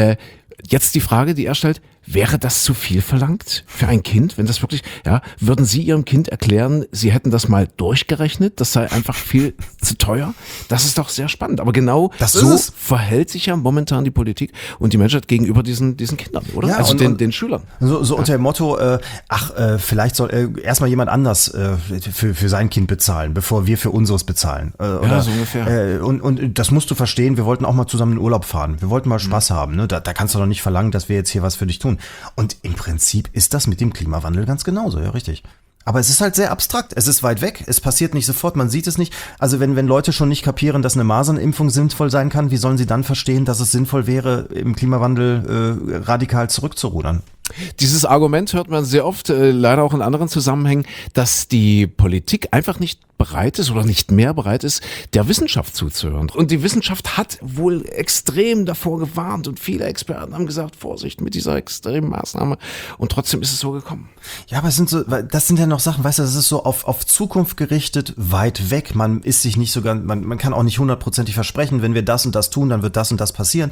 Jetzt die Frage, die er stellt, wäre das zu viel verlangt für ein Kind? Wenn das wirklich, ja, würden Sie Ihrem Kind erklären, Sie hätten das mal durchgerechnet, das sei einfach viel zu teuer? Das ist doch sehr spannend. Aber genau so verhält sich ja momentan die Politik und die Menschheit gegenüber diesen Kindern, oder? Ja, also und den Schülern. So unter dem Motto, vielleicht soll erstmal jemand anders für sein Kind bezahlen, bevor wir für unseres bezahlen. Oder, so ungefähr. Und das musst du verstehen, wir wollten auch mal zusammen in Urlaub fahren. Wir wollten mal Spaß haben. Ne? Da kannst du doch nicht verlangen, dass wir jetzt hier was für dich tun. Und im Prinzip ist das mit dem Klimawandel ganz genauso, ja, richtig. Aber es ist halt sehr abstrakt, es ist weit weg, es passiert nicht sofort, man sieht es nicht. Also wenn Leute schon nicht kapieren, dass eine Masernimpfung sinnvoll sein kann, wie sollen sie dann verstehen, dass es sinnvoll wäre, im Klimawandel radikal zurückzurudern? Dieses Argument hört man sehr oft, leider auch in anderen Zusammenhängen, dass die Politik einfach nicht bereit ist oder nicht mehr bereit ist, der Wissenschaft zuzuhören. Und die Wissenschaft hat wohl extrem davor gewarnt und viele Experten haben gesagt, Vorsicht mit dieser extremen Maßnahme. Und trotzdem ist es so gekommen. Ja, aber das sind ja noch Sachen, weißt du, das ist so auf Zukunft gerichtet, weit weg. Man ist sich nicht so ganz, man kann auch nicht hundertprozentig versprechen, wenn wir das und das tun, dann wird das und das passieren.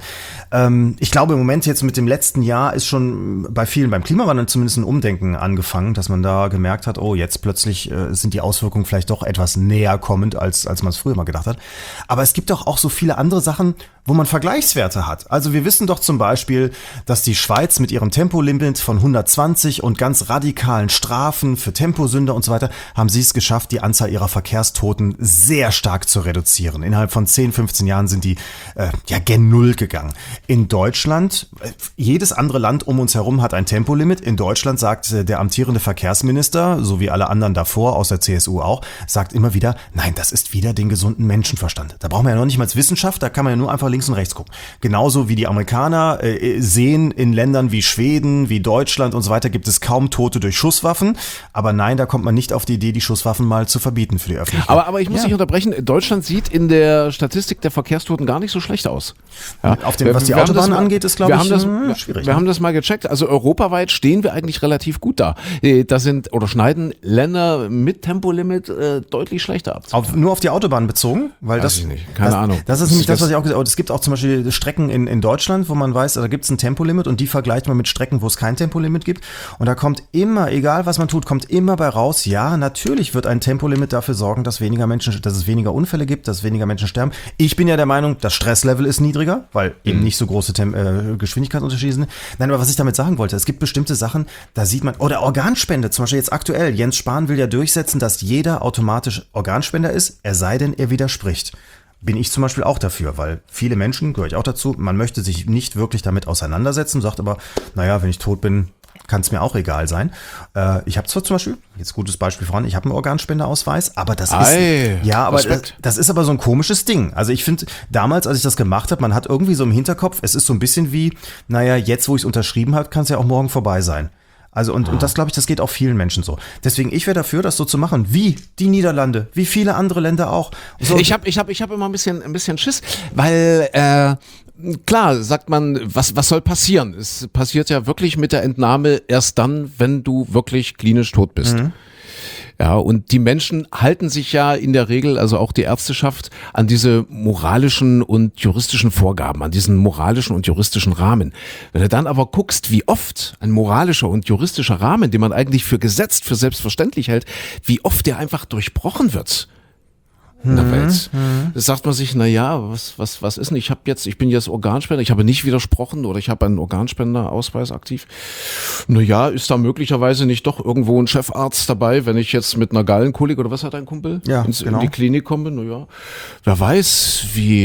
Ich glaube im Moment jetzt mit dem letzten Jahr ist schon bei vielen, beim Klimawandel zumindest ein Umdenken angefangen, dass man da gemerkt hat, oh, jetzt plötzlich sind die Auswirkungen vielleicht doch etwas näher kommend, als man es früher mal gedacht hat. Aber es gibt doch auch so viele andere Sachen, wo man Vergleichswerte hat. Also wir wissen doch zum Beispiel, dass die Schweiz mit ihrem Tempolimit von 120 und ganz radikalen Strafen für Temposünder und so weiter, haben sie es geschafft, die Anzahl ihrer Verkehrstoten sehr stark zu reduzieren. Innerhalb von 10, 15 Jahren sind die gen Null gegangen. In Deutschland, jedes andere Land um uns herum hat ein Tempolimit. In Deutschland sagt der amtierende Verkehrsminister, so wie alle anderen davor, aus der CSU auch, sagt immer wieder, nein, das ist wieder den gesunden Menschenverstand. Da brauchen wir ja noch nicht mal Wissenschaft, da kann man ja nur einfach links und rechts gucken. Genauso wie die Amerikaner sehen, in Ländern wie Schweden, wie Deutschland und so weiter gibt es kaum Tote durch Schusswaffen. Aber nein, da kommt man nicht auf die Idee, die Schusswaffen mal zu verbieten für die Öffentlichkeit. Aber ich muss dich unterbrechen, Deutschland sieht in der Statistik der Verkehrstoten gar nicht so schlecht aus. Ja. Was die Autobahnen angeht, ist, glaube ich, schwierig. Wir haben das mal gecheckt. Also europaweit stehen wir eigentlich relativ gut da. Da schneiden Länder mit Tempolimit deutlich schlechter ab. Nur auf die Autobahn bezogen? Weil weiß ich nicht. Keine Ahnung. Das ist nämlich das, was ich auch gesagt habe. Es gibt auch zum Beispiel Strecken in Deutschland, wo man weiß, da gibt es ein Tempolimit und die vergleicht man mit Strecken, wo es kein Tempolimit gibt. Und da kommt immer, egal was man tut, kommt immer bei raus, ja, natürlich wird ein Tempolimit dafür sorgen, dass es weniger Unfälle gibt, dass weniger Menschen sterben. Ich bin ja der Meinung, das Stresslevel ist niedriger, weil eben nicht so große Geschwindigkeitsunterschiede sind. Nein, aber was ich damit sagen wollte, es gibt bestimmte Sachen, da sieht man, oder Organspende, zum Beispiel jetzt aktuell, Jens Spahn will ja durchsetzen, dass jeder automatisch Organspender ist, es sei denn, er widerspricht. Bin ich zum Beispiel auch dafür, weil viele Menschen, gehöre ich auch dazu, man möchte sich nicht wirklich damit auseinandersetzen, sagt aber, naja, wenn ich tot bin, kann es mir auch egal sein. Ich habe zwar zum Beispiel, jetzt gutes Beispiel voran, ich habe einen Organspenderausweis, aber das das ist aber so ein komisches Ding. Also ich finde, damals, als ich das gemacht habe, man hat irgendwie so im Hinterkopf, es ist so ein bisschen wie, naja, jetzt, wo ich es unterschrieben habe, kann es ja auch morgen vorbei sein. Also und das glaube ich, das geht auch vielen Menschen so. Deswegen, ich wäre dafür, das so zu machen, wie die Niederlande, wie viele andere Länder auch. So. Ich hab immer ein bisschen Schiss, weil klar, sagt man, was soll passieren? Es passiert ja wirklich mit der Entnahme erst dann, wenn du wirklich klinisch tot bist. Mhm. Ja, und die Menschen halten sich ja in der Regel, also auch die Ärzteschaft, an diese moralischen und juristischen Vorgaben, an diesen moralischen und juristischen Rahmen. Wenn du dann aber guckst, wie oft ein moralischer und juristischer Rahmen, den man eigentlich für gesetzt, für selbstverständlich hält, wie oft der einfach durchbrochen wird in der Welt. Da sagt man sich, na ja, was ist denn? Ich bin jetzt Organspender, ich habe nicht widersprochen oder ich habe einen Organspenderausweis aktiv. Na ja, ist da möglicherweise nicht doch irgendwo ein Chefarzt dabei, wenn ich jetzt mit einer Gallenkolik oder was hat ein Kumpel in die Klinik komme? Na ja, wer weiß,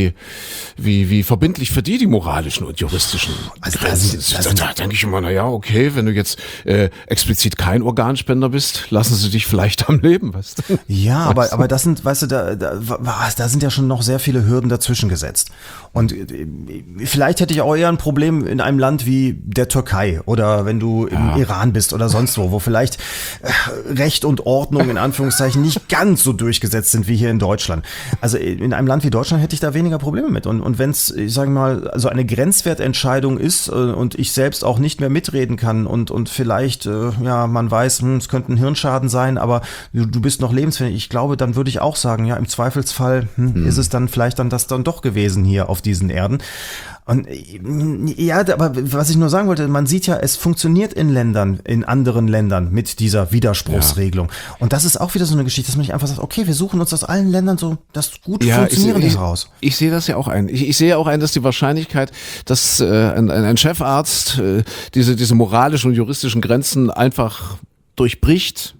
wie verbindlich für die moralischen und juristischen Grenzen sind. Da denke ich immer, na ja, okay, wenn du jetzt explizit kein Organspender bist, lassen sie dich vielleicht am Leben, weißt du? Ja, aber das sind, weißt du, da sind ja schon noch sehr viele Hürden dazwischen gesetzt. Und vielleicht hätte ich auch eher ein Problem in einem Land wie der Türkei oder wenn du im Iran bist oder sonst wo vielleicht Recht und Ordnung in Anführungszeichen nicht ganz so durchgesetzt sind wie hier in Deutschland. Also in einem Land wie Deutschland hätte ich da weniger Probleme mit. Und wenn es, ich sage mal, also eine Grenzwertentscheidung ist und ich selbst auch nicht mehr mitreden kann und vielleicht, man weiß, es könnte ein Hirnschaden sein, aber du bist noch lebensfähig. Ich glaube, dann würde ich auch sagen, ja, im Zweifelsfall ist es dann vielleicht dann das dann doch gewesen hier auf diesen Erden. Und ja, aber was ich nur sagen wollte, man sieht ja, es funktioniert in anderen Ländern mit dieser Widerspruchsregelung. Ja. Und das ist auch wieder so eine Geschichte, dass man nicht einfach sagt, okay, wir suchen uns aus allen Ländern so das gut funktionierende heraus. Ich sehe das ja auch ein. Ich sehe auch ein, dass die Wahrscheinlichkeit, dass ein Chefarzt diese moralischen und juristischen Grenzen einfach durchbricht,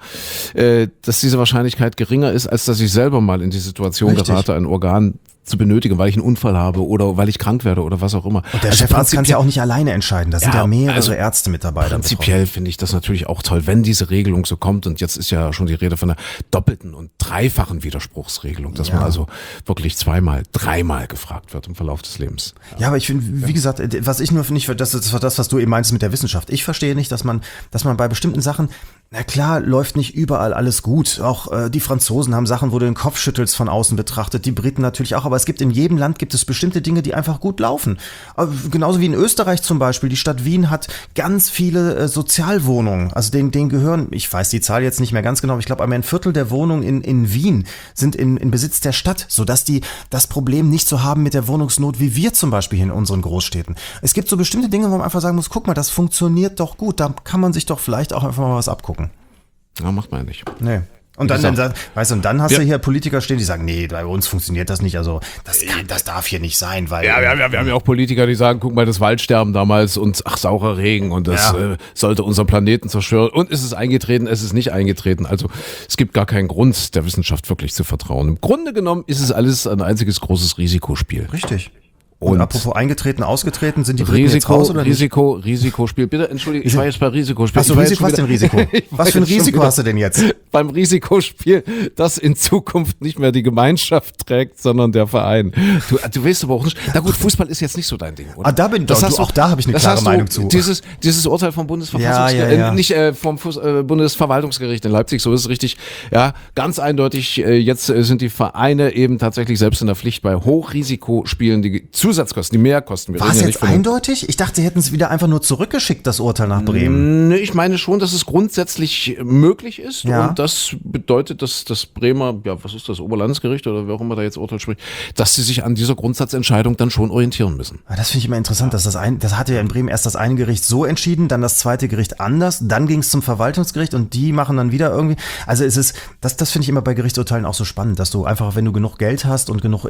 dass diese Wahrscheinlichkeit geringer ist, als dass ich selber mal in die Situation gerate, ein Organ zu benötigen, weil ich einen Unfall habe oder weil ich krank werde oder was auch immer. Und der Chefarzt kann es ja auch nicht alleine entscheiden. Da sind ja mehrere Ärzte mit dabei. Prinzipiell finde ich das natürlich auch toll, wenn diese Regelung so kommt. Und jetzt ist ja schon die Rede von einer doppelten und dreifachen Widerspruchsregelung, dass man also wirklich zweimal, dreimal gefragt wird im Verlauf des Lebens. Ja, aber ich finde, wie gesagt, was ich nur nicht, das war das, was du eben meintest mit der Wissenschaft. Ich verstehe nicht, dass man bei bestimmten Sachen, na klar, läuft nicht überall alles gut. Auch die Franzosen haben Sachen, wo du den Kopf schüttelst von außen betrachtet. Die Briten natürlich auch. Aber es gibt in jedem Land bestimmte Dinge, die einfach gut laufen. Genauso wie in Österreich zum Beispiel. Die Stadt Wien hat ganz viele Sozialwohnungen. Also denen gehören, ich weiß die Zahl jetzt nicht mehr ganz genau, aber ich glaube, ein Viertel der Wohnungen in Wien sind in Besitz der Stadt, sodass die das Problem nicht so haben mit der Wohnungsnot wie wir zum Beispiel hier in unseren Großstädten. Es gibt so bestimmte Dinge, wo man einfach sagen muss, guck mal, das funktioniert doch gut. Da kann man sich doch vielleicht auch einfach mal was abgucken. Ja, macht man ja nicht. Nee. Und dann hast du hier Politiker stehen, die sagen, nee, bei uns funktioniert das nicht, also das darf hier nicht sein, weil... Ja, wir haben ja auch Politiker, die sagen, guck mal, das Waldsterben damals und saurer Regen und das sollte unseren Planeten zerstören und ist es eingetreten, es ist nicht eingetreten, also es gibt gar keinen Grund, der Wissenschaft wirklich zu vertrauen. Im Grunde genommen ist es alles ein einziges großes Risikospiel. Richtig. Und apropos eingetreten, ausgetreten, sind die Briten jetzt raus oder nicht? Risikospiel. Bitte, entschuldige, ich war jetzt bei Risikospiel. Was denn Risiko? Was für ein Risiko hast du denn jetzt? Beim Risikospiel, das in Zukunft nicht mehr die Gemeinschaft trägt, sondern der Verein. Du weißt aber auch nicht, na gut, Fußball ist jetzt nicht so dein Ding, oder? Da habe ich eine klare Meinung zu. Dieses Urteil vom Bundesverfassungsgericht, nicht vom Bundesverwaltungsgericht in Leipzig, so ist es richtig. Ja, ganz eindeutig, jetzt sind die Vereine eben tatsächlich selbst in der Pflicht bei Hochrisikospielen, die Zusatzkosten, die Mehrkosten. War es jetzt eindeutig? Ich dachte, sie hätten es wieder einfach nur zurückgeschickt, das Urteil nach Bremen. Nee, ich meine schon, dass es grundsätzlich möglich ist. Ja. Und das bedeutet, dass das Bremer, was ist das, Oberlandesgericht oder wer auch immer da jetzt Urteil spricht, dass sie sich an dieser Grundsatzentscheidung dann schon orientieren müssen. Das finde ich immer interessant, dass das hatte ja in Bremen erst das eine Gericht so entschieden, dann das zweite Gericht anders, dann ging es zum Verwaltungsgericht und die machen dann wieder irgendwie, also es ist, das finde ich immer bei Gerichtsurteilen auch so spannend, dass du einfach, wenn du genug Geld hast und genug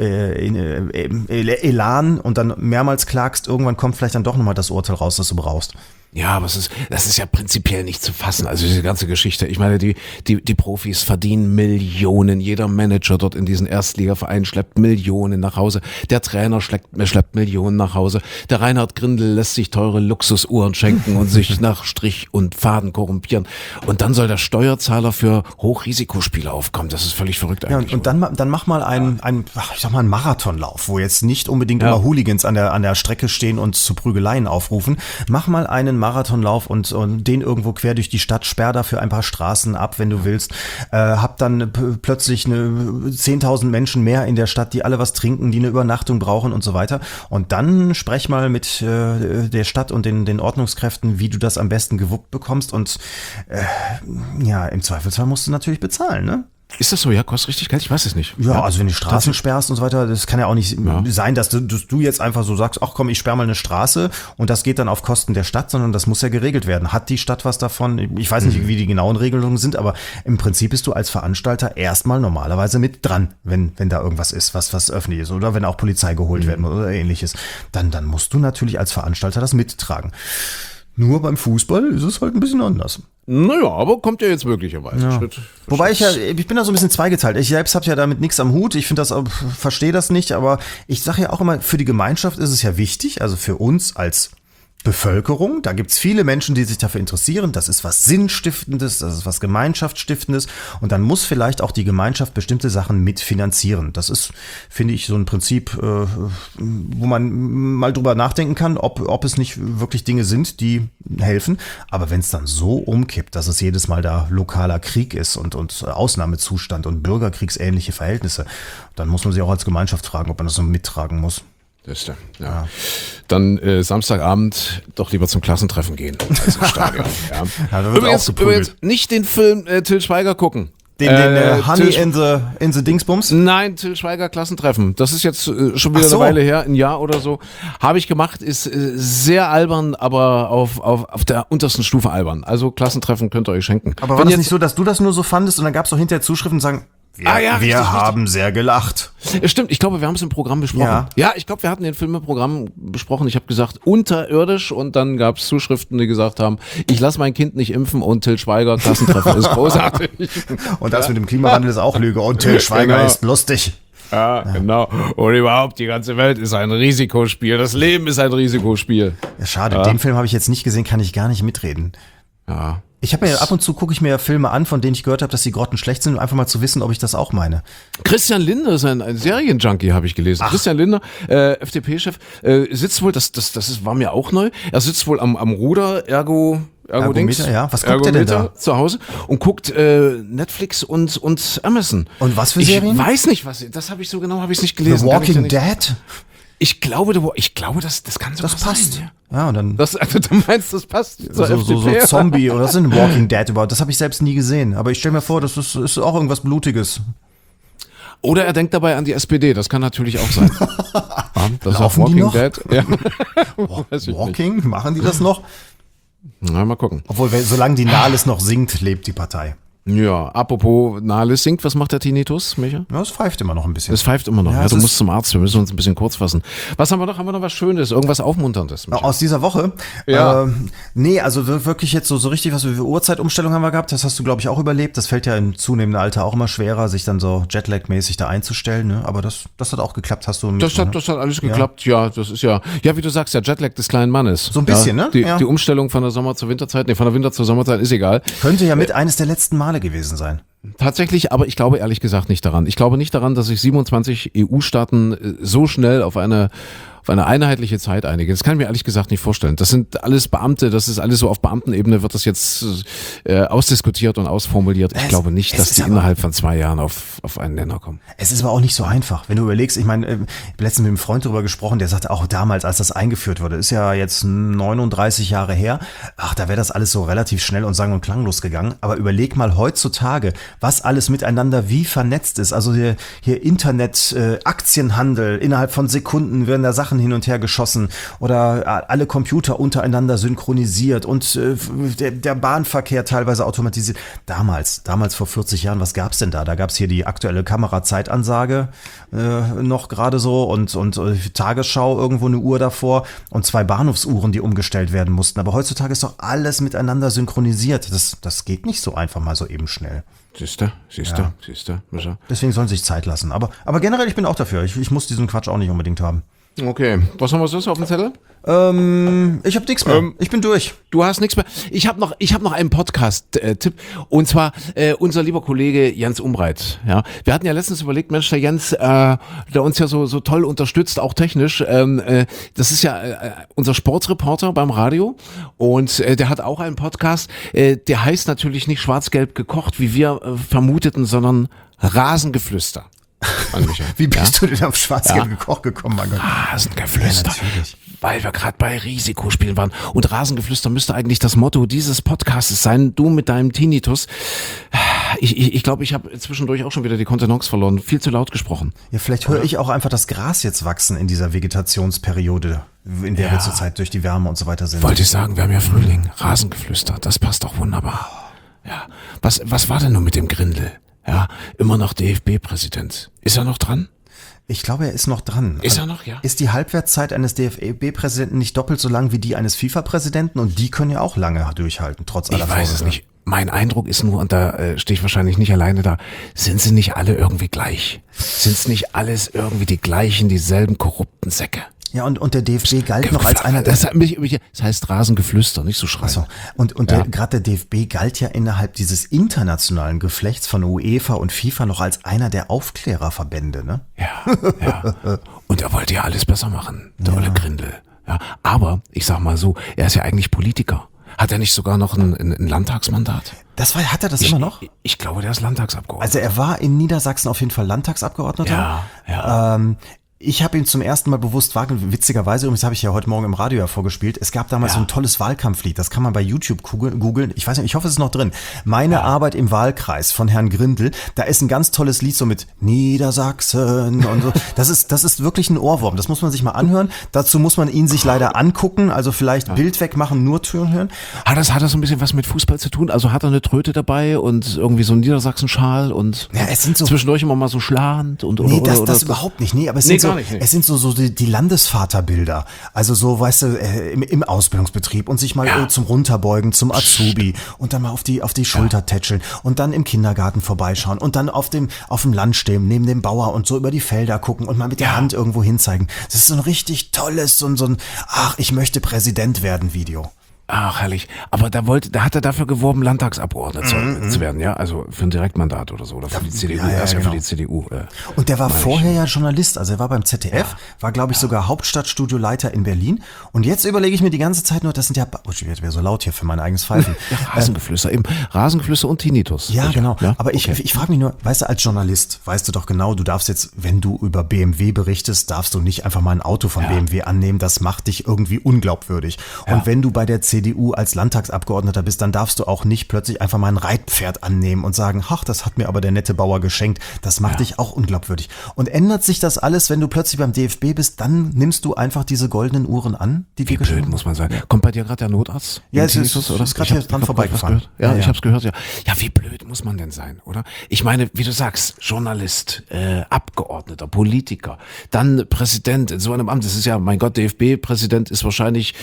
Elan und dann mehrmals klagst, irgendwann kommt vielleicht dann doch nochmal das Urteil raus, das du brauchst. Ja, aber das ist ja prinzipiell nicht zu fassen. Also diese ganze Geschichte. Ich meine, die Profis verdienen Millionen. Jeder Manager dort in diesen Erstligavereinen schleppt Millionen nach Hause. Der Trainer schleppt Millionen nach Hause. Der Reinhard Grindel lässt sich teure Luxusuhren schenken und sich nach Strich und Faden korrumpieren. Und dann soll der Steuerzahler für Hochrisikospiele aufkommen. Das ist völlig verrückt eigentlich. Ja, und dann mach mal einen Marathonlauf, wo jetzt nicht unbedingt immer Hooligans an der Strecke stehen und zu Prügeleien aufrufen. Mach mal einen Marathonlauf und den irgendwo quer durch die Stadt, sperr dafür ein paar Straßen ab, wenn du willst. Hab dann plötzlich 10.000 Menschen mehr in der Stadt, die alle was trinken, die eine Übernachtung brauchen und so weiter. Und dann sprech mal mit der Stadt und den Ordnungskräften, wie du das am besten gewuppt bekommst. Und im Zweifelsfall musst du natürlich bezahlen, ne? Ist das so? Ja, kostet richtig Geld? Ich weiß es nicht. Ja, also wenn du Straßen sperrst und so weiter, das kann ja auch nicht sein, dass du jetzt einfach so sagst, ach komm, ich sperre mal eine Straße und das geht dann auf Kosten der Stadt, sondern das muss ja geregelt werden. Hat die Stadt was davon? Ich weiß nicht, wie die genauen Regelungen sind, aber im Prinzip bist du als Veranstalter erstmal normalerweise mit dran, wenn da irgendwas ist, was öffentlich ist oder wenn auch Polizei geholt werden muss oder ähnliches. Dann musst du natürlich als Veranstalter das mittragen. Nur beim Fußball ist es halt ein bisschen anders. Naja, aber kommt ja jetzt möglicherweise. Ja. Wobei ich bin da so ein bisschen zweigeteilt. Ich selbst habe ja damit nichts am Hut. Ich verstehe das nicht, aber ich sage ja auch immer, für die Gemeinschaft ist es ja wichtig, also für uns als Bevölkerung. Da gibt's viele Menschen, die sich dafür interessieren. Das ist was Sinnstiftendes, das ist was Gemeinschaftsstiftendes. Und dann muss vielleicht auch die Gemeinschaft bestimmte Sachen mitfinanzieren. Das ist, finde ich, so ein Prinzip, wo man mal drüber nachdenken kann, ob es nicht wirklich Dinge sind, die helfen. Aber wenn es dann so umkippt, dass es jedes Mal da lokaler Krieg ist und Ausnahmezustand und bürgerkriegsähnliche Verhältnisse, dann muss man sich auch als Gemeinschaft fragen, ob man das so mittragen muss. Das ist ja. Dann Samstagabend doch lieber zum Klassentreffen gehen als ins Stadion. Ja. Ja, da wird auch geprügelt. Übrigens nicht den Film Till Schweiger gucken. Den Honey in the Dingsbums? Nein, Till Schweiger Klassentreffen. Das ist jetzt schon wieder Ach so. eine Weile her, ein Jahr oder so. Habe ich gemacht, ist sehr albern, aber auf der untersten Stufe albern. Also Klassentreffen könnt ihr euch schenken. Aber war das nicht so, dass du das nur so fandest und dann gab es doch hinterher Zuschriften und sagen, wir richtig, haben sehr gelacht. Ja, stimmt, ich glaube, wir haben es im Programm besprochen. Ja, ich glaube, wir hatten den Film im Programm besprochen. Ich habe gesagt, unterirdisch, und dann gab es Zuschriften, die gesagt haben, ich lasse mein Kind nicht impfen und Till Schweiger Klassentreffen ist großartig. Und das mit dem Klimawandel ist auch Lüge und Till Schweiger Genau. ist lustig. Ja, genau. Und überhaupt, die ganze Welt ist ein Risikospiel. Das Leben ist ein Risikospiel. Ja, schade, den Film habe ich jetzt nicht gesehen, kann ich gar nicht mitreden. Ja. Ich habe mir ab und zu gucke ich mir Filme an, von denen ich gehört habe, dass die Grotten schlecht sind, um einfach mal zu wissen, ob ich das auch meine. Christian Lindner ist ein Serienjunkie, habe ich gelesen. Christian Lindner, FDP-Chef, sitzt wohl, war mir auch neu, er sitzt wohl am Ruder, Ergometer, ja. Was guckt er denn da? Zu Hause und guckt Netflix und Amazon. Und was für Serien? Ich weiß nicht, das habe ich so genau, habe ich nicht gelesen. The Walking Dead? Ich glaube, das kann sogar Das passt. sein. Ja, und dann Also du meinst, das passt zur so FDP? Zombie oder was ist denn Walking Dead überhaupt? Das habe ich selbst nie gesehen. Aber ich stelle mir vor, das ist auch irgendwas Blutiges. Oder er denkt dabei an die SPD, das kann natürlich auch sein. Ja, das Laufen ist die Walking noch? Dead. Ja. Weiß ich nicht. Walking? Machen die das noch? Na, mal gucken. Obwohl, solange die Nahles noch singt, lebt die Partei. Ja, apropos Nahles singt, was macht der Tinnitus, Micha? Ja, es pfeift immer noch ein bisschen. Es pfeift immer noch. Ja, Ja, es du ist- musst zum Arzt, wir müssen uns ein bisschen kurz fassen. Was haben wir noch? Haben wir noch was Schönes? Irgendwas Aufmunterndes? Micha? Aus dieser Woche? Ja. Nee, also wirklich jetzt so richtig, was für Uhrzeitumstellung haben wir gehabt. Das hast du, glaube ich, auch überlebt. Das fällt ja im zunehmenden Alter auch immer schwerer, sich dann so Jetlag-mäßig da einzustellen. Ne? Aber das hat auch geklappt. Hast du Das hat alles geklappt, ja, das ist ja, wie du sagst, der Jetlag des kleinen Mannes. So ein bisschen, ja, ne? Ja. Die Umstellung von der Sommer zur Winterzeit, von der Winter zur Sommerzeit ist egal. Könnte ja mit eines der letzten Male gewesen sein. Tatsächlich, aber ich glaube ehrlich gesagt nicht daran. Ich glaube nicht daran, dass sich 27 EU-Staaten so schnell auf eine einheitliche Zeit einigen. Das kann ich mir ehrlich gesagt nicht vorstellen. Das sind alles Beamte, das ist alles so auf Beamtenebene, wird das jetzt ausdiskutiert und ausformuliert. Ich glaube nicht, dass die innerhalb von 2 Jahren auf einen Nenner kommen. Es ist aber auch nicht so einfach, wenn du überlegst, ich meine, ich habe letztens mit einem Freund darüber gesprochen, der sagte auch damals, als das eingeführt wurde, ist ja jetzt 39 Jahre her, da wäre das alles so relativ schnell und sang- und klanglos gegangen, aber überleg mal heutzutage, was alles miteinander wie vernetzt ist, also hier Internet, Aktienhandel, innerhalb von Sekunden werden da Sachen hin und her geschossen oder alle Computer untereinander synchronisiert und der Bahnverkehr teilweise automatisiert. Damals vor 40 Jahren, was gab's denn da? Da gab's hier die aktuelle Kamerzeitansage noch gerade so und Tagesschau, irgendwo eine Uhr davor und 2 Bahnhofsuhren, die umgestellt werden mussten. Aber heutzutage ist doch alles miteinander synchronisiert. Das geht nicht so einfach mal so eben schnell. Siehst du, Micha. Deswegen sollen sie sich Zeit lassen. Aber generell, ich bin auch dafür. Ich muss diesen Quatsch auch nicht unbedingt haben. Okay, was haben wir sonst auf dem Zettel? Ich habe nichts mehr. Ich bin durch. Du hast nichts mehr. Ich hab noch einen Podcast-Tipp. Und zwar unser lieber Kollege Jens Umbreit. Ja, wir hatten ja letztens überlegt, Mensch, der Jens, der uns ja so toll unterstützt, auch technisch. Das ist ja unser Sportreporter beim Radio. Und der hat auch einen Podcast. Der heißt natürlich nicht Schwarz-Gelb gekocht, wie wir vermuteten, sondern Rasengeflüster. Wie bist du denn auf Schwarz-Gelb gekocht gekommen, mein Gott? Rasengeflüster. Ja, natürlich. Weil wir gerade bei Risikospielen waren. Und Rasengeflüster müsste eigentlich das Motto dieses Podcasts sein. Du mit deinem Tinnitus. Ich glaube, ich habe zwischendurch auch schon wieder die Kontenance verloren. Viel zu laut gesprochen. Ja, vielleicht höre ich auch einfach das Gras jetzt wachsen in dieser Vegetationsperiode, in der wir zurzeit durch die Wärme und so weiter sind. Wollte ich sagen, wir haben ja Frühling. Rasengeflüster, das passt doch wunderbar. Ja. Was war denn nun mit dem Grindel? Ja, immer noch DFB-Präsident. Ist er noch dran? Ich glaube, er ist noch dran. Ist er noch, ja? Ist die Halbwertszeit eines DFB-Präsidenten nicht doppelt so lang wie die eines FIFA-Präsidenten? Und die können ja auch lange durchhalten, trotz aller Ich weiß es Vorwürfe. nicht. Mein Eindruck ist nur, und da stehe ich wahrscheinlich nicht alleine da, sind sie nicht alle irgendwie gleich? Sind es nicht alles irgendwie die gleichen, dieselben korrupten Säcke? Ja, und der DFB galt noch als einer der... Das heißt Rasengeflüster, nicht so schreien. So. Und gerade der DFB galt ja innerhalb dieses internationalen Geflechts von UEFA und FIFA noch als einer der Aufklärerverbände, ne? Ja. Und er wollte ja alles besser machen, der Olle Grindel. Ja, aber ich sag mal so, er ist ja eigentlich Politiker. Hat er nicht sogar noch ein Landtagsmandat? Hat er das immer noch? Ich glaube, der ist Landtagsabgeordneter. Also er war in Niedersachsen auf jeden Fall Landtagsabgeordneter. Ja. Ich habe ihn zum ersten Mal bewusst wahrgenommen, witzigerweise, übrigens habe ich ja heute Morgen im Radio ja vorgespielt, es gab damals so ein tolles Wahlkampflied, das kann man bei YouTube googeln, ich weiß nicht, ich hoffe, es ist noch drin. Meine Arbeit im Wahlkreis von Herrn Grindel, da ist ein ganz tolles Lied so mit Niedersachsen und so. Das ist wirklich ein Ohrwurm, das muss man sich mal anhören. Dazu muss man ihn sich leider angucken, also vielleicht Bild wegmachen, nur Türen hören. Hat das so ein bisschen was mit Fußball zu tun? Also hat er eine Tröte dabei und irgendwie so einen Niedersachsen-Schal und es sind so zwischendurch immer mal so Schland und Nee, das überhaupt nicht. Nee, aber es sind es sind so die Landesvaterbilder. Also so, weißt du, im Ausbildungsbetrieb und sich mal zum Runterbeugen, zum Azubi und dann mal auf die Schulter tätscheln und dann im Kindergarten vorbeischauen und dann auf dem Land stehen, neben dem Bauer und so über die Felder gucken und mal mit der Hand irgendwo hinzeigen. Das ist so ein richtig tolles, so ein ich möchte Präsident werden Video. Ach, herrlich. Aber da hat er dafür geworben, Landtagsabgeordneter zu werden, ja? Also für ein Direktmandat oder so. Oder für die CDU. Er ist ja für die CDU. Und der war vorher ja Journalist. Also er war beim ZDF, war, glaube ich, sogar Hauptstadtstudioleiter in Berlin. Und jetzt überlege ich mir die ganze Zeit nur, das sind ja... Oh, ich werde so laut hier für mein eigenes Pfeifen. Rasengeflüster, eben. Rasengeflüster und Tinnitus. Ja, genau. Ja? Aber ich frage mich nur, weißt du, als Journalist, weißt du doch genau, du darfst jetzt, wenn du über BMW berichtest, darfst du nicht einfach mal ein Auto von BMW annehmen. Das macht dich irgendwie unglaubwürdig. Und wenn du bei der CDU als Landtagsabgeordneter bist, dann darfst du auch nicht plötzlich einfach mal ein Reitpferd annehmen und sagen, ach, das hat mir aber der nette Bauer geschenkt. Das macht dich auch unglaubwürdig. Und ändert sich das alles, wenn du plötzlich beim DFB bist, dann nimmst du einfach diese goldenen Uhren an, die dir geschenkt blöd, muss man sagen. Kommt bei dir gerade der Notarzt? Ja, es ist gerade hier dran vorbeigefahren. Ja, ich hab's gehört, ja. Ja, wie blöd muss man denn sein, oder? Ich meine, wie du sagst, Journalist, Abgeordneter, Politiker, dann Präsident in so einem Amt. Das ist ja, mein Gott, DFB-Präsident ist wahrscheinlich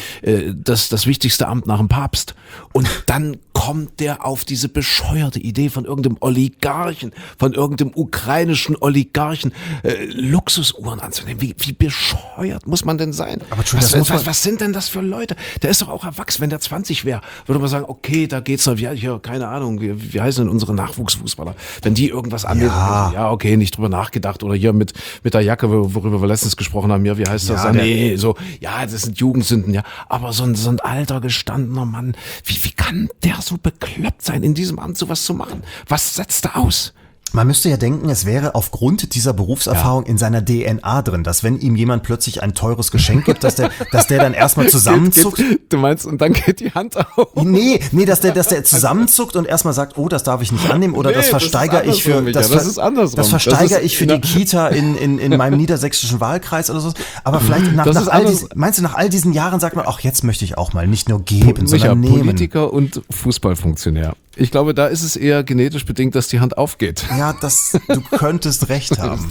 das wichtigste Amt nach dem Papst. Und dann kommt der auf diese bescheuerte Idee von irgendeinem Oligarchen, von irgendeinem ukrainischen Oligarchen, Luxusuhren anzunehmen. Wie bescheuert muss man denn sein? Aber was sind denn das für Leute? Der ist doch auch erwachsen. Wenn der 20 wäre, würde man sagen, okay, da geht's noch, hier, keine Ahnung, wie heißen denn unsere Nachwuchsfußballer? Wenn die irgendwas annehmen, ja, okay, nicht drüber nachgedacht. Oder hier mit der Jacke, worüber wir letztens gesprochen haben, ja, wie heißt das? Nee, so, ja, das sind Jugendsünden, ja. Aber so ein alter, gestandener Mann, wie kann der so bekloppt sein, in diesem Amt sowas zu machen? Was setzt er aus? Man müsste ja denken, es wäre aufgrund dieser Berufserfahrung in seiner DNA drin, dass wenn ihm jemand plötzlich ein teures Geschenk gibt, dass der dann erstmal zusammenzuckt. Du meinst, und dann geht die Hand auf? Nee, dass der zusammenzuckt und erstmal sagt, oh, das darf ich nicht annehmen oder das versteigere ich für, das versteigere ich für die Kita in meinem niedersächsischen Wahlkreis oder so. Aber vielleicht meinst du, nach all diesen Jahren sagt man, ach, jetzt möchte ich auch mal nicht nur geben, sondern nehmen. Politiker und Fußballfunktionär. Ich glaube, da ist es eher genetisch bedingt, dass die Hand aufgeht. Ja, du könntest recht haben.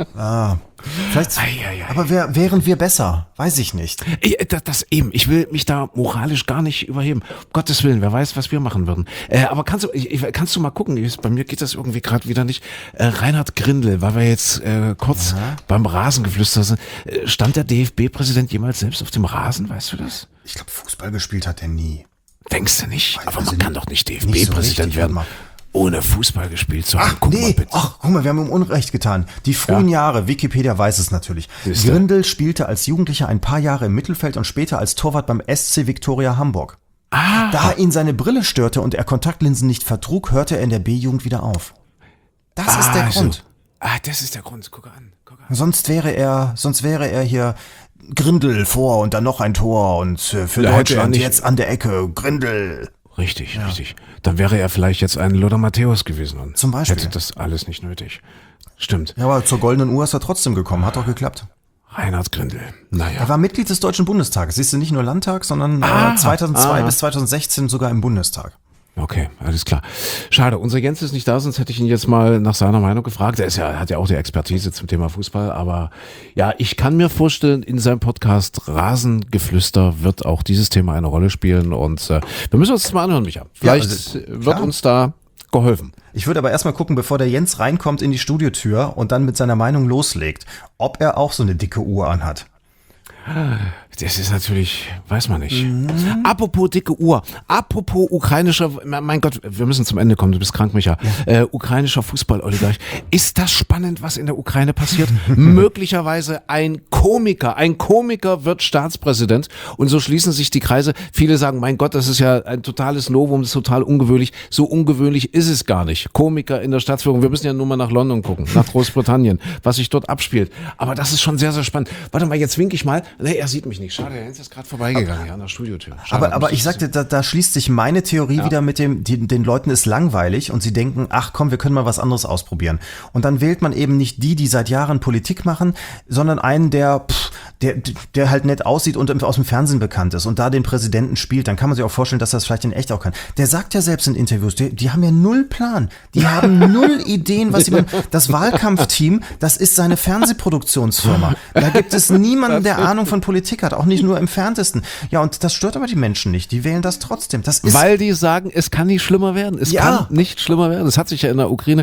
Vielleicht, aber wären wir besser? Weiß ich nicht. Ich will mich da moralisch gar nicht überheben. Um Gottes Willen, wer weiß, was wir machen würden. Aber kannst du mal gucken, bei mir geht das irgendwie gerade wieder nicht. Reinhard Grindel, weil wir jetzt kurz beim Rasengeflüster sind. Stand der DFB-Präsident jemals selbst auf dem Rasen, weißt du das? Ich glaube, Fußball gespielt hat er nie. Denkst du nicht? Aber man kann doch nicht DFB-Präsident werden, ohne Fußball gespielt zu haben. Guck mal, wir haben ihm Unrecht getan. Die frühen Jahre, Wikipedia weiß es natürlich. Grindel spielte als Jugendlicher ein paar Jahre im Mittelfeld und später als Torwart beim SC Viktoria Hamburg. Da ihn seine Brille störte und er Kontaktlinsen nicht vertrug, hörte er in der B-Jugend wieder auf. Das ist der Grund. Das ist der Grund. Guck an. Sonst wäre er hier Grindel vor und dann noch ein Tor und für Deutschland jetzt an der Ecke, Grindel. Richtig. Dann wäre er vielleicht jetzt ein Lothar Matthäus gewesen und zum Beispiel hätte das alles nicht nötig. Stimmt. Ja, aber zur goldenen Uhr ist er trotzdem gekommen, hat doch geklappt. Reinhard Grindel. Naja. Er war Mitglied des Deutschen Bundestages. Siehst du, nicht nur Landtag, sondern 2002 bis 2016 sogar im Bundestag. Okay, alles klar. Schade, unser Jens ist nicht da, sonst hätte ich ihn jetzt mal nach seiner Meinung gefragt. Er hat ja auch die Expertise zum Thema Fußball, aber ja, ich kann mir vorstellen, in seinem Podcast Rasengeflüster wird auch dieses Thema eine Rolle spielen und wir müssen uns das mal anhören, Micha. Vielleicht wird uns da geholfen. Ich würde aber erstmal gucken, bevor der Jens reinkommt in die Studiotür und dann mit seiner Meinung loslegt, ob er auch so eine dicke Uhr anhat. Das ist natürlich, weiß man nicht. Apropos dicke Uhr, apropos ukrainischer, mein Gott, wir müssen zum Ende kommen, du bist krank, Micha. Ukrainischer Fußball-Oligarch. Ist das spannend, was in der Ukraine passiert? Möglicherweise ein Komiker wird Staatspräsident und so schließen sich die Kreise. Viele sagen, mein Gott, das ist ja ein totales Novum, das ist total ungewöhnlich. So ungewöhnlich ist es gar nicht. Komiker in der Staatsführung, wir müssen ja nur mal nach London gucken, nach Großbritannien, was sich dort abspielt. Aber das ist schon sehr, sehr spannend. Warte mal, jetzt winke ich mal. Nee, er sieht mich nicht. Schade, er ist jetzt gerade vorbeigegangen, an der Studiotür. Schade, Aber ich sagte, da schließt sich meine Theorie wieder mit den Leuten ist langweilig und sie denken, ach komm, wir können mal was anderes ausprobieren. Und dann wählt man eben nicht die seit Jahren Politik machen, sondern einen, der halt nett aussieht und aus dem Fernsehen bekannt ist und da den Präsidenten spielt. Dann kann man sich auch vorstellen, dass das vielleicht in echt auch kann. Der sagt ja selbst in Interviews, die haben ja null Plan. Die haben null Ideen, was sie machen. Das Wahlkampfteam, das ist seine Fernsehproduktionsfirma. Da gibt es niemanden, der Ahnung von Politik hat, auch nicht nur im Entferntesten. Ja, und das stört aber die Menschen nicht. Die wählen das trotzdem. Das ist weil die sagen, es kann nicht schlimmer werden. Es kann nicht schlimmer werden. Es hat sich ja in der Ukraine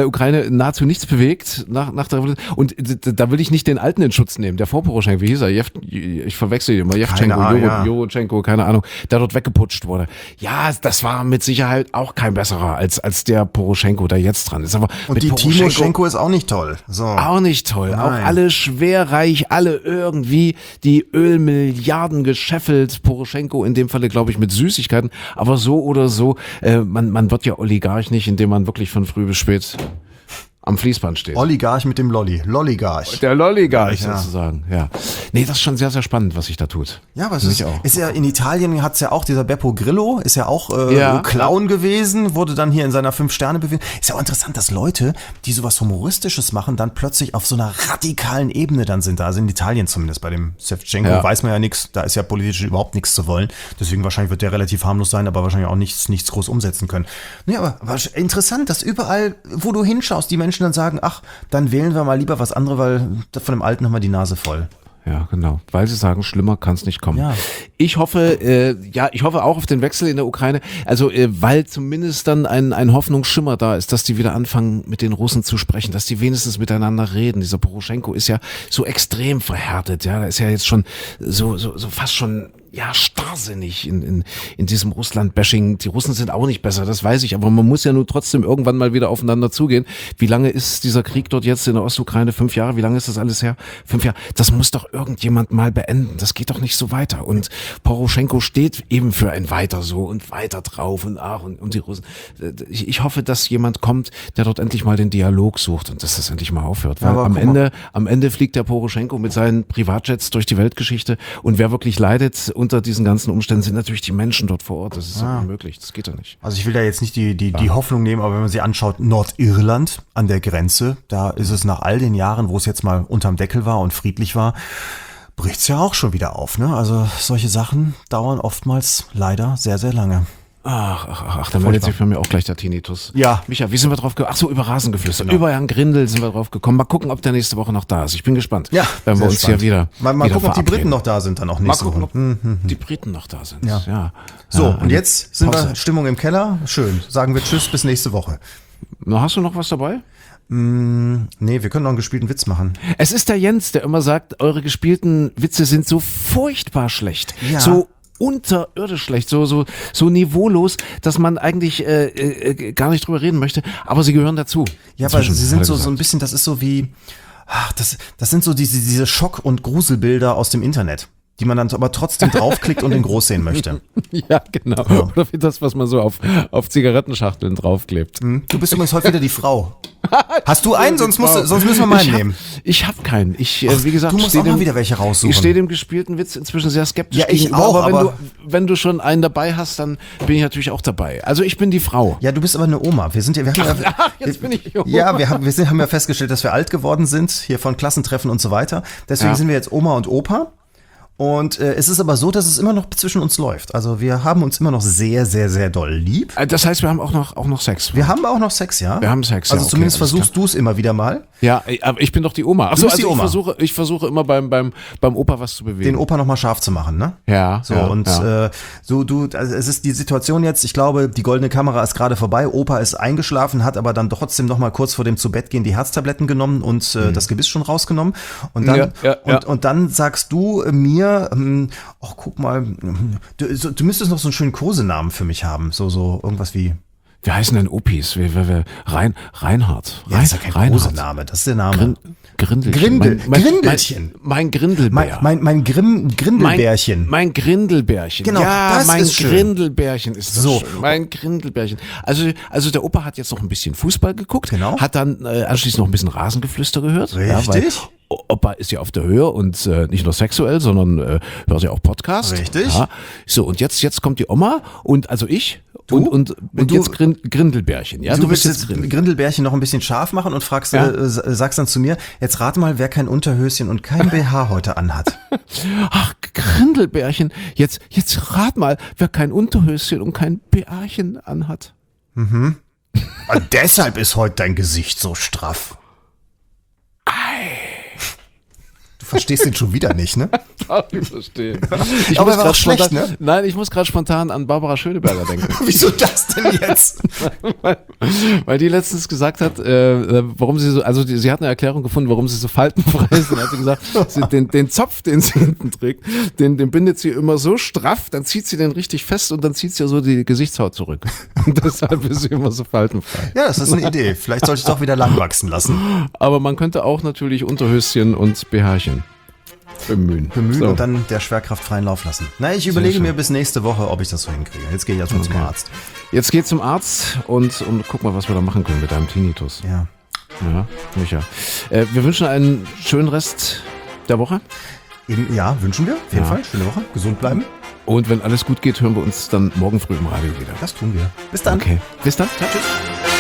nahezu nichts bewegt nach der Revolution. Und da will ich nicht den Alten in Schutz nehmen. Der vor Poroschenko, wie hieß er? Ich verwechsel ihn immer. Jewtschenko, Joroschenko, keine Ahnung, der dort weggeputscht wurde. Ja, das war mit Sicherheit auch kein besserer als der Poroschenko, der jetzt dran ist. Aber und die Timoschenko ist auch nicht toll. So. Auch nicht toll. Nein. Auch alle schwerreich, alle irgendwie die Ölmilliarden gescheffelt. Poroschenko in dem Falle, glaube ich, mit Süßigkeiten. Aber so oder so, man wird ja Oligarch nicht, indem man wirklich von früh bis spät am Fließband steht. Oligarch mit dem Lolli. Lolligarch. Der Lolligarch sozusagen, ja. Nee, das ist schon sehr, sehr spannend, was sich da tut. Ja, aber es ist ja in Italien hat's ja auch, dieser Beppo Grillo ist ja auch Clown gewesen, wurde dann hier in seiner 5 Sterne bewertet. Ist ja auch interessant, dass Leute, die sowas Humoristisches machen, dann plötzlich auf so einer radikalen Ebene dann sind. Also in Italien zumindest, bei dem Shevchenko weiß man ja nichts, da ist ja politisch überhaupt nichts zu wollen. Deswegen wahrscheinlich wird der relativ harmlos sein, aber wahrscheinlich auch nichts groß umsetzen können. Nee, aber interessant, dass überall, wo du hinschaust, die Menschen dann sagen, ach, dann wählen wir mal lieber was anderes, weil von dem Alten haben wir die Nase voll. Ja, genau. Weil sie sagen, schlimmer kann es nicht kommen. Ja. Ich hoffe, ich hoffe auch auf den Wechsel in der Ukraine. Also, weil zumindest dann ein Hoffnungsschimmer da ist, dass die wieder anfangen, mit den Russen zu sprechen, dass die wenigstens miteinander reden. Dieser Poroschenko ist ja so extrem verhärtet, ja. Da ist ja jetzt schon so fast schon starrsinnig in diesem Russland-Bashing. Die Russen sind auch nicht besser, das weiß ich, aber man muss ja nun trotzdem irgendwann mal wieder aufeinander zugehen. Wie lange ist dieser Krieg dort jetzt in der Ostukraine? 5 Jahre? Wie lange ist das alles her? 5 Jahre. Das muss doch irgendjemand mal beenden. Das geht doch nicht so weiter. Und Poroschenko steht eben für ein Weiter so und weiter drauf und die Russen. Ich hoffe, dass jemand kommt, der dort endlich mal den Dialog sucht und dass das endlich mal aufhört. Weil am Ende fliegt der Poroschenko mit seinen Privatjets durch die Weltgeschichte und wer wirklich leidet unter diesen ganzen Umständen sind natürlich die Menschen dort vor Ort. Das ist ja unmöglich. Das geht ja nicht. Also ich will da jetzt nicht die Hoffnung nehmen, aber wenn man sich anschaut, Nordirland an der Grenze, da ist es nach all den Jahren, wo es jetzt mal unterm Deckel war und friedlich war, bricht's ja auch schon wieder auf, ne? Also solche Sachen dauern oftmals leider sehr, sehr lange. Ach, da meldet sich für mich auch gleich der Tinnitus. Ja. Micha, wie sind wir drauf gekommen? Ach so, über Rasengeflüster. Genau. Über Herrn Grindel sind wir drauf gekommen. Mal gucken, ob der nächste Woche noch da ist. Ich bin gespannt. Ja. Wenn wir uns spannend. hier wieder Mal gucken, ob die Briten noch da sind dann auch nächste Woche. Mal gucken, ob die Briten noch da sind. Ja. So, und jetzt sind wir Stimmung im Keller. Schön. Sagen wir Tschüss, bis nächste Woche. Hast du noch was dabei? Nee, wir können noch einen gespielten Witz machen. Es ist der Jens, der immer sagt, eure gespielten Witze sind so furchtbar schlecht. Ja. So unterirdisch schlecht, so niveaulos, dass man eigentlich gar nicht drüber reden möchte, aber sie gehören dazu. Ja, aber sie sind so ein bisschen, das ist so wie, das sind so diese Schock- und Gruselbilder aus dem Internet, die man dann aber trotzdem draufklickt und in groß sehen möchte. Ja, genau. Oder wie das, was man so auf Zigarettenschachteln draufklebt. Du bist übrigens heute wieder die Frau. Hast du einen? Sonst müssen wir mal einen nehmen. Ich habe keinen. Wie gesagt, du musst auch mal wieder welche raussuchen. Ich stehe dem gespielten Witz inzwischen sehr skeptisch. Ja, ich auch, aber wenn du schon einen dabei hast, dann bin ich natürlich auch dabei. Also ich bin die Frau. Ja, du bist aber eine Oma. Jetzt bin ich Oma. Ja, wir haben ja festgestellt, dass wir alt geworden sind, hier von Klassentreffen und so weiter. Deswegen sind wir jetzt Oma und Opa. Und es ist aber so, dass es immer noch zwischen uns läuft. Also wir haben uns immer noch sehr, sehr, sehr doll lieb. Das heißt, wir haben auch noch Sex. Wir haben auch noch Sex, ja? Wir haben Sex, Also ja, okay, zumindest alles versuchst du es immer wieder mal. Ja, aber ich bin doch die Oma. Achso, bist die Oma. Ich versuche immer beim Opa was zu bewegen. Den Opa nochmal scharf zu machen, ne? Ja. So, ja, und ja. Also es ist die Situation jetzt, ich glaube, die goldene Kamera ist gerade vorbei, Opa ist eingeschlafen, hat aber dann trotzdem nochmal kurz vor dem Zubettgehen die Herztabletten genommen und das Gebiss schon rausgenommen. Und dann, und dann sagst du mir, ach guck mal, du müsstest noch so einen schönen Kosenamen für mich haben, so irgendwas wie... Wir heißen denn Opis? Reinhard. Ja, das ist ja kein Kosename, das ist der Name. Grindelchen. Grindelchen. Mein Grindelbär. Mein Grindelbärchen. Mein Grindelbärchen. Genau, ja, das mein ist schön. Grindelbärchen ist das So. schön. Mein Grindelbärchen. Also der Opa hat jetzt noch ein bisschen Fußball geguckt, Genau. hat dann anschließend noch ein bisschen Rasengeflüster gehört. Richtig. Ja, weil Opa ist ja auf der Höhe und nicht nur sexuell, sondern hört ja auch Podcast. Richtig. Ja. So, und jetzt kommt die Oma und also ich Du? und du? jetzt Grindelbärchen. Ja, Du willst bist jetzt Grindelbärchen noch ein bisschen scharf machen und fragst, sagst dann zu mir, jetzt rate mal, wer kein Unterhöschen und kein BH heute anhat. Ach, Grindelbärchen, jetzt rat mal, wer kein Unterhöschen und kein BHchen anhat. Und deshalb ist heute dein Gesicht so straff. Du verstehst den schon wieder nicht, ne? Ich verstehe. Aber war auch schlecht, ne? Nein, ich muss gerade spontan an Barbara Schöneberger denken. Wieso das denn jetzt? weil die letztens gesagt hat, warum sie so, also sie hat eine Erklärung gefunden, warum sie so faltenfrei ist. Und hat sie gesagt, den Zopf, den sie hinten trägt, den bindet sie immer so straff, dann zieht sie den richtig fest und dann zieht sie ja so die Gesichtshaut zurück. Und deshalb ist sie immer so faltenfrei. Ja, das ist eine Idee. Vielleicht sollte ich es auch wieder lang wachsen lassen. Aber man könnte auch natürlich Unterhöschen und BHchen bemühen. So. So. Und dann der Schwerkraft freien Lauf lassen. Na, ich überlege mir bis nächste Woche, ob ich das so hinkriege. Jetzt gehe ich erstmal zum Arzt. Jetzt geht zum Arzt und guck mal, was wir da machen können mit deinem Tinnitus. Ja. Ja, Micha. Wir wünschen einen schönen Rest der Woche. Ja, wünschen wir. Auf jeden Fall. Schöne Woche. Gesund bleiben. Und wenn alles gut geht, hören wir uns dann morgen früh im Radio wieder. Das tun wir. Bis dann. Okay. Bis dann. Ciao, tschüss.